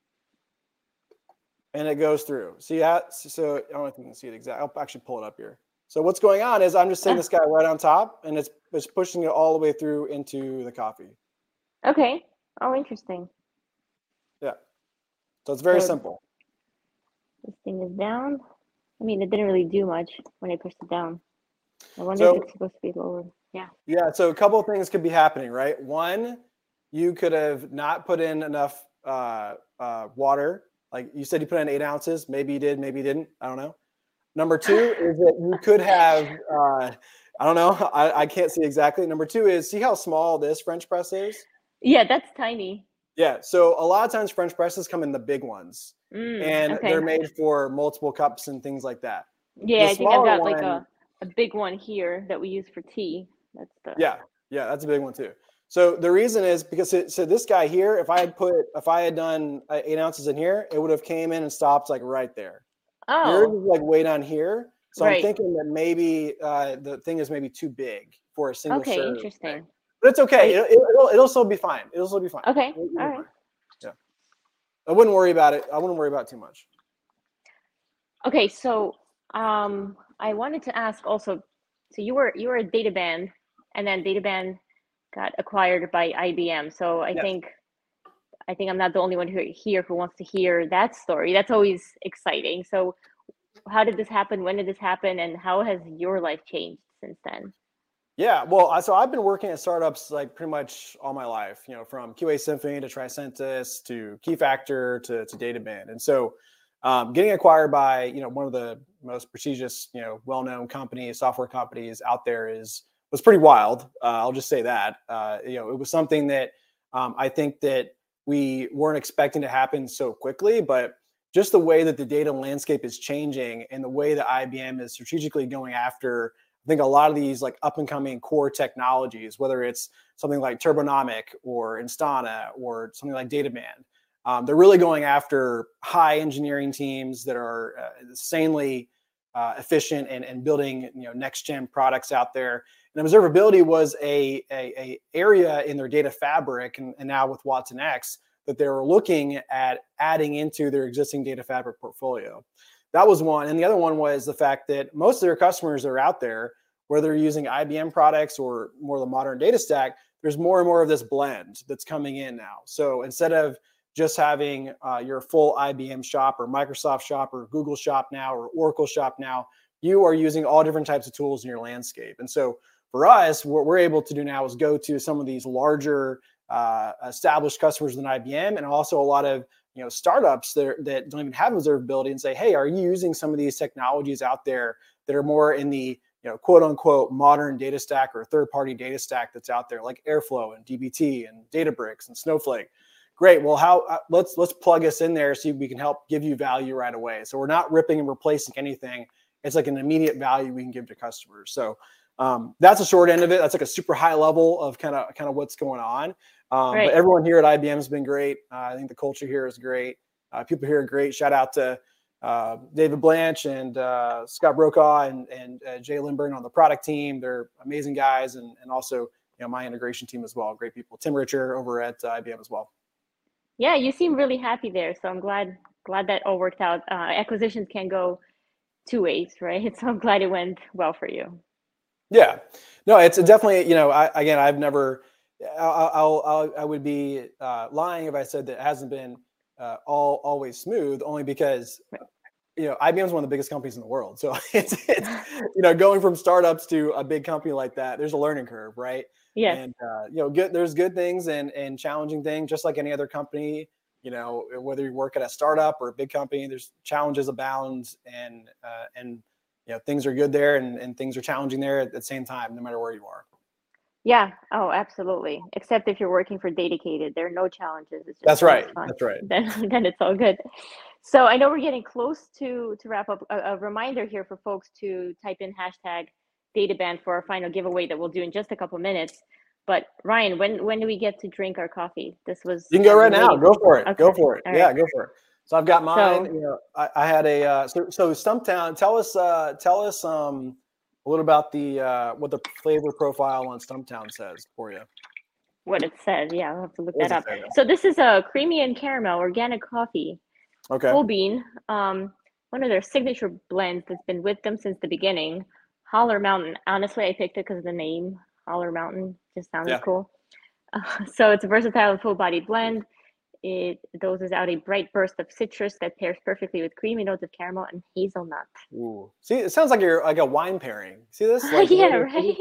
And it goes through. So I don't know if you can see it exactly. I'll actually pull it up here. So what's going on is I'm just setting this guy right on top, and it's pushing it all the way through into the coffee. Okay. Oh, interesting. Yeah. So it's very simple. This thing is down. I mean, it didn't really do much when I pushed it down. I wonder if it's supposed to be lower. Yeah. Yeah. So a couple of things could be happening, right? One, you could have not put in enough water. Like you said, you put in 8 ounces. Maybe you did, maybe you didn't. I don't know. Number 2 is that you could have I don't know. I can't see exactly. Number two is, see how small this French press is? Yeah, that's tiny. Yeah. So a lot of times French presses come in the big ones, and Okay. they're made for multiple cups and things like that. Yeah, The I think I've smaller got like one, a big one here that we use for tea. That's the yeah, that's a big one too. So the reason is because so this guy here, if I had done 8 ounces in here, it would have came in and stopped like right there. Yours Oh, is like way down here. So I'm right. thinking that maybe the thing is maybe too big for a single Okay, serve thing. interesting. But it's okay. It'll still be fine. It'll still be fine. Okay, It'll be all right. fine. Yeah. I wouldn't worry about it. I wouldn't worry about it too much. Okay, so I wanted to ask also, so you were a DataBand, and then DataBand got acquired by IBM. So I Yes. think I'm not the only one here who wants to hear that story. That's always exciting. So how did this happen? When did this happen? And how has your life changed since then? Yeah, well, so I've been working at startups like pretty much all my life, from QA Symphony to Tricentis to Keyfactor to DataBand. And so getting acquired by, one of the most prestigious, well-known companies, software companies out there was pretty wild. I'll just say that. It was something that I think that we weren't expecting to happen so quickly, but just the way that the data landscape is changing and the way that IBM is strategically going after, I think, a lot of these like up and coming core technologies, whether it's something like Turbonomic or Instana or something like DataBand, they're really going after high engineering teams that are insanely efficient and building next gen products out there. And observability was a area in their data fabric, and now with watsonx, that they were looking at adding into their existing data fabric portfolio. That was one. And the other one was the fact that most of their customers that are out there, whether they're using IBM products or more of the modern data stack, there's more and more of this blend that's coming in now. So instead of just having your full IBM shop or Microsoft shop or Google shop now or Oracle shop now, you are using all different types of tools in your landscape. And so for us, what we're able to do now is go to some of these larger established customers than IBM, and also a lot of startups that don't even have observability, and say, hey, are you using some of these technologies out there that are more in the quote unquote modern data stack or third party data stack that's out there, like Airflow and DBT and Databricks and Snowflake? Great. Well, let's plug us in there so we can help give you value right away. So we're not ripping and replacing anything. It's like an immediate value we can give to customers. So that's a short end of it. That's like a super high level of kind of what's going on. Right. But everyone here at IBM has been great. I think the culture here is great. People here are great. Shout out to David Blanche and Scott Brokaw and Jay Lindbergh on the product team. They're amazing guys, and also my integration team as well. Great people. Tim Richer over at IBM as well. Yeah, you seem really happy there, so I'm glad that all worked out. Acquisitions can go two ways, right? So I'm glad it went well for you. Yeah, no, it's definitely, I've never, I would be lying if I said that it hasn't been always smooth, only because, IBM is one of the biggest companies in the world. So it's going from startups to a big company like that, there's a learning curve, right? Yeah. And, there's good things and challenging things, just like any other company. Whether you work at a startup or a big company, there's challenges abound, and things are good there and things are challenging there at the same time, no matter where you are. Yeah. Oh, absolutely. Except if you're working for Dedicated, there are no challenges. It's just That's right. fun. That's right. Then it's all good. So I know we're getting close to wrap up. A reminder here for folks to type in hashtag DataBand for our final giveaway that we'll do in just a couple minutes. But Ryan, when do we get to drink our coffee? This was. You can go right now. Go for it. Okay. Go for it. All yeah, right. go for it. So I've got mine. So, I had a so Stumptown. Tell us a little about the what the flavor profile on Stumptown says for you. What it says, yeah, I'll have to look that up. So this is a creamy and caramel organic coffee. Okay. Full bean. One of their signature blends that's been with them since the beginning. Holler Mountain. Honestly, I picked it because of the name. Holler Mountain just sounded cool. So it's a versatile and full-bodied blend. It doses out a bright burst of citrus that pairs perfectly with creamy notes of caramel and hazelnut. Ooh. See, it sounds like you're like a wine pairing. See this? Like yeah, right.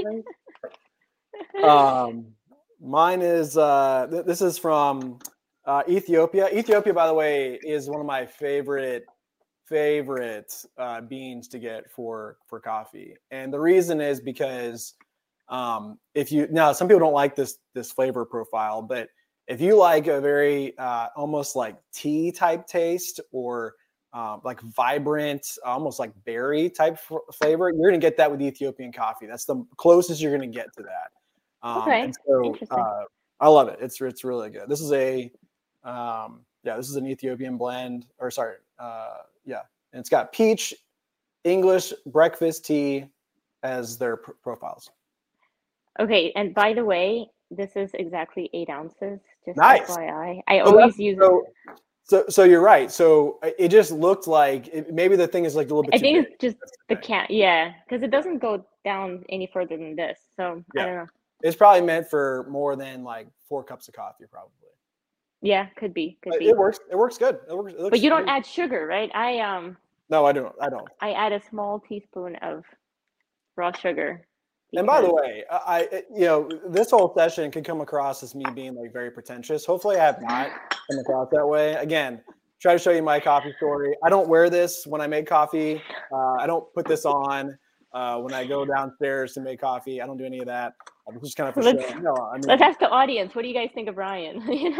Mine is this is from Ethiopia. Ethiopia, by the way, is one of my favorite favorite beans to get for coffee, and the reason is because if you now some people don't like this flavor profile, but if you like a very almost like tea type taste or like vibrant, almost like berry type flavor, you're going to get that with Ethiopian coffee. That's the closest you're going to get to that. Okay, And so interesting. I love it. It's really good. This is this is an Ethiopian blend, or sorry, and it's got peach, English breakfast tea as their profiles. Okay, and by the way, this is exactly 8 ounces. Just Nice. FYI, I always use. So you're right. So it just looked like maybe the thing is like a little bit. I too think big. it's just the can, yeah, because it doesn't go down any further than this. So I don't know. It's probably meant for more than like 4 cups of coffee, probably. Yeah, could be. It works. It works good. It looks but you don't add sugar, right? No, I don't. I add a small teaspoon of raw sugar. And by the way, this whole session could come across as me being like very pretentious. Hopefully, I have not come across that way. Again, try to show you my coffee story. I don't wear this when I make coffee. I don't put this on when I go downstairs to make coffee. I don't do any of that. This is kind of for show. No, I mean, let's ask the audience. What do you guys think of Ryan? Yeah.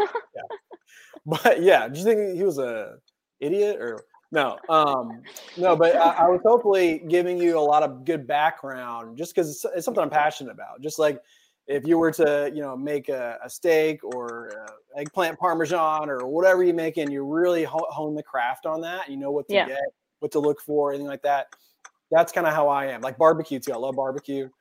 But yeah, do you think he was a idiot or no? No, but I was hopefully giving you a lot of good background just because it's something I'm passionate about. Just like if you were to, make a steak or eggplant parmesan or whatever you make, and you really hone the craft on that, you know what to get, what to look for, anything like that. That's kind of how I am. Like barbecue too. I love barbecue.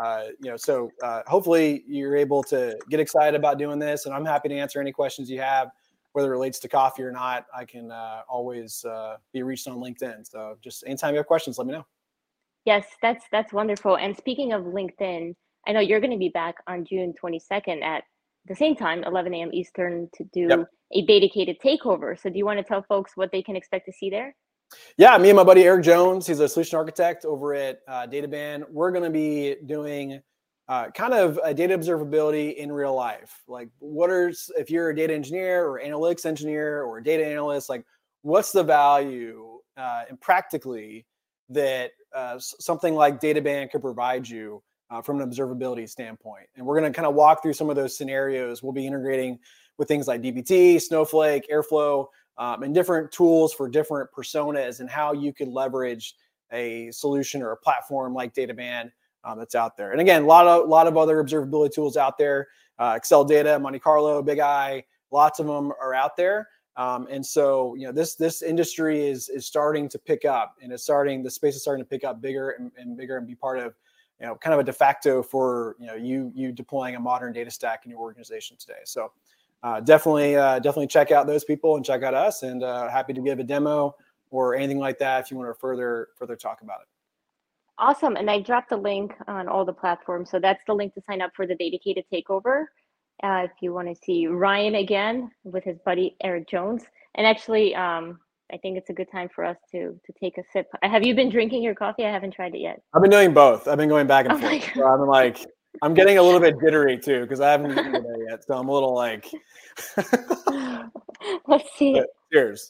So hopefully you're able to get excited about doing this, and I'm happy to answer any questions you have, whether it relates to coffee or not. I can always be reached on LinkedIn. So just anytime you have questions, let me know. Yes, that's wonderful. And speaking of LinkedIn, I know you're going to be back on June 22nd at the same time, 11 a.m. Eastern, to do a dedicated takeover. So do you want to tell folks what they can expect to see there? Yeah, me and my buddy Eric Jones, he's a solution architect over at DataBand. We're going to be doing kind of a data observability in real life. Like if you're a data engineer or analytics engineer or a data analyst, like what's the value and practically that something like DataBand could provide you from an observability standpoint. And we're going to kind of walk through some of those scenarios. We'll be integrating with things like dbt, Snowflake, Airflow, and different tools for different personas and how you could leverage a solution or a platform like DataBand that's out there. And again, a lot of other observability tools out there, Excel Data, Monte Carlo, Big Eye, lots of them are out there. And so, this industry is starting to pick up, and the space is starting to pick up bigger and bigger and be part of, kind of a de facto for, you deploying a modern data stack in your organization today. So definitely check out those people and check out us, and happy to give a demo or anything like that if you want to further talk about it. Awesome. And I dropped the link on all the platforms. So that's the link to sign up for the dedicated takeover. If you want to see Ryan again with his buddy Eric Jones. And actually, I think it's a good time for us to take a sip. Have you been drinking your coffee? I haven't tried it yet. I've been doing both. I've been going back and forth. So I'm getting a little bit jittery too because I haven't eaten today yet. So I'm a little like. Let's see. But cheers.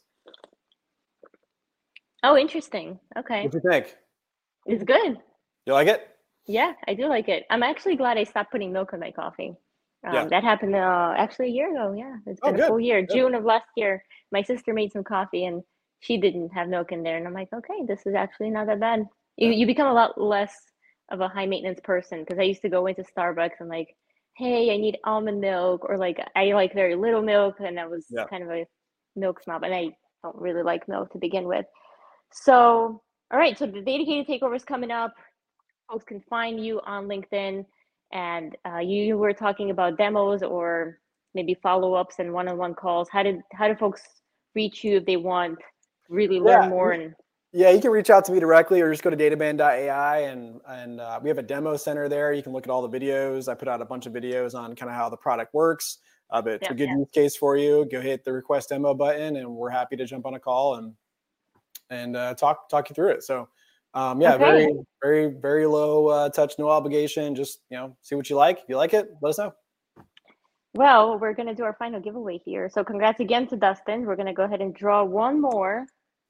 Oh, interesting. Okay. What do you think? It's good. You like it? Yeah, I do like it. I'm actually glad I stopped putting milk in my coffee. That happened actually a year ago. Yeah, it's been a full year. Good. June of last year, my sister made some coffee and she didn't have milk in there. And I'm like, okay, this is actually not that bad. You become a lot less of a high maintenance person, because I used to go into Starbucks and like, hey, I need almond milk, or like I like very little milk, and I was kind of a milk snob, and I don't really like milk to begin with. So, all right, so the dedicated takeover is coming up. Folks can find you on LinkedIn, and you were talking about demos or maybe follow-ups and one-on-one calls. How do folks reach you if they want really learn more? And yeah, you can reach out to me directly or just go to databand.ai, and we have a demo center there. You can look at all the videos. I put out a bunch of videos on kind of how the product works. But it's a good use case for you. Go hit the request demo button, and we're happy to jump on a call and talk you through it. So very, very, very low touch, no obligation. Just, see what you like. If you like it, let us know. Well, we're going to do our final giveaway here. So congrats again to Dustin. We're going to go ahead and draw one more.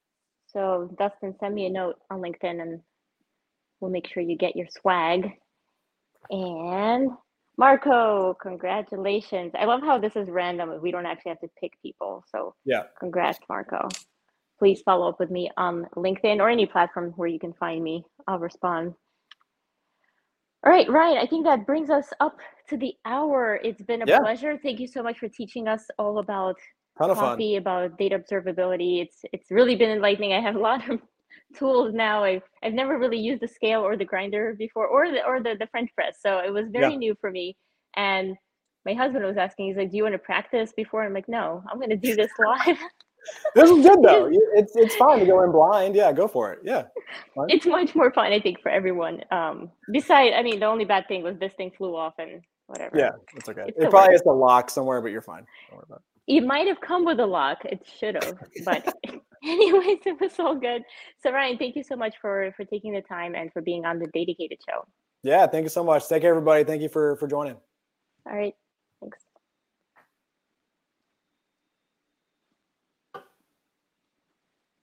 So Dustin, send me a note on LinkedIn and we'll make sure you get your swag. And Marco, congratulations. I love how this is random. We don't actually have to pick people. So Yeah. congrats, Marco. Please follow up with me on LinkedIn or any platform where you can find me. I'll respond. All right, Ryan, I think that brings us up to the hour. It's been a Yeah. pleasure. Thank you so much for teaching us all about Ton of fun. coffee, about data observability. It's really been enlightening. I have a lot of tools now. I've never really used the scale or the grinder before, or the French press. So it was very Yeah. new for me. And my husband was asking, he's like, "Do you want to practice before?" I'm like, "No, I'm going to do this live." This is good though. Because It's fine to go in blind. Yeah, go for it. Yeah. Fine. it's much more fun, I think, for everyone. Besides, I mean, the only bad thing was this thing flew off and whatever. Yeah, that's okay. It's It the probably worst. has a lock somewhere, but you're fine. Don't worry about It might have come with a lock. It should have, but anyways, it was all good. So Ryan, thank you so much for taking the time and for being on the Dedicated show. it. Yeah, thank you so much. Thank you, everybody. Thank you for joining. All right.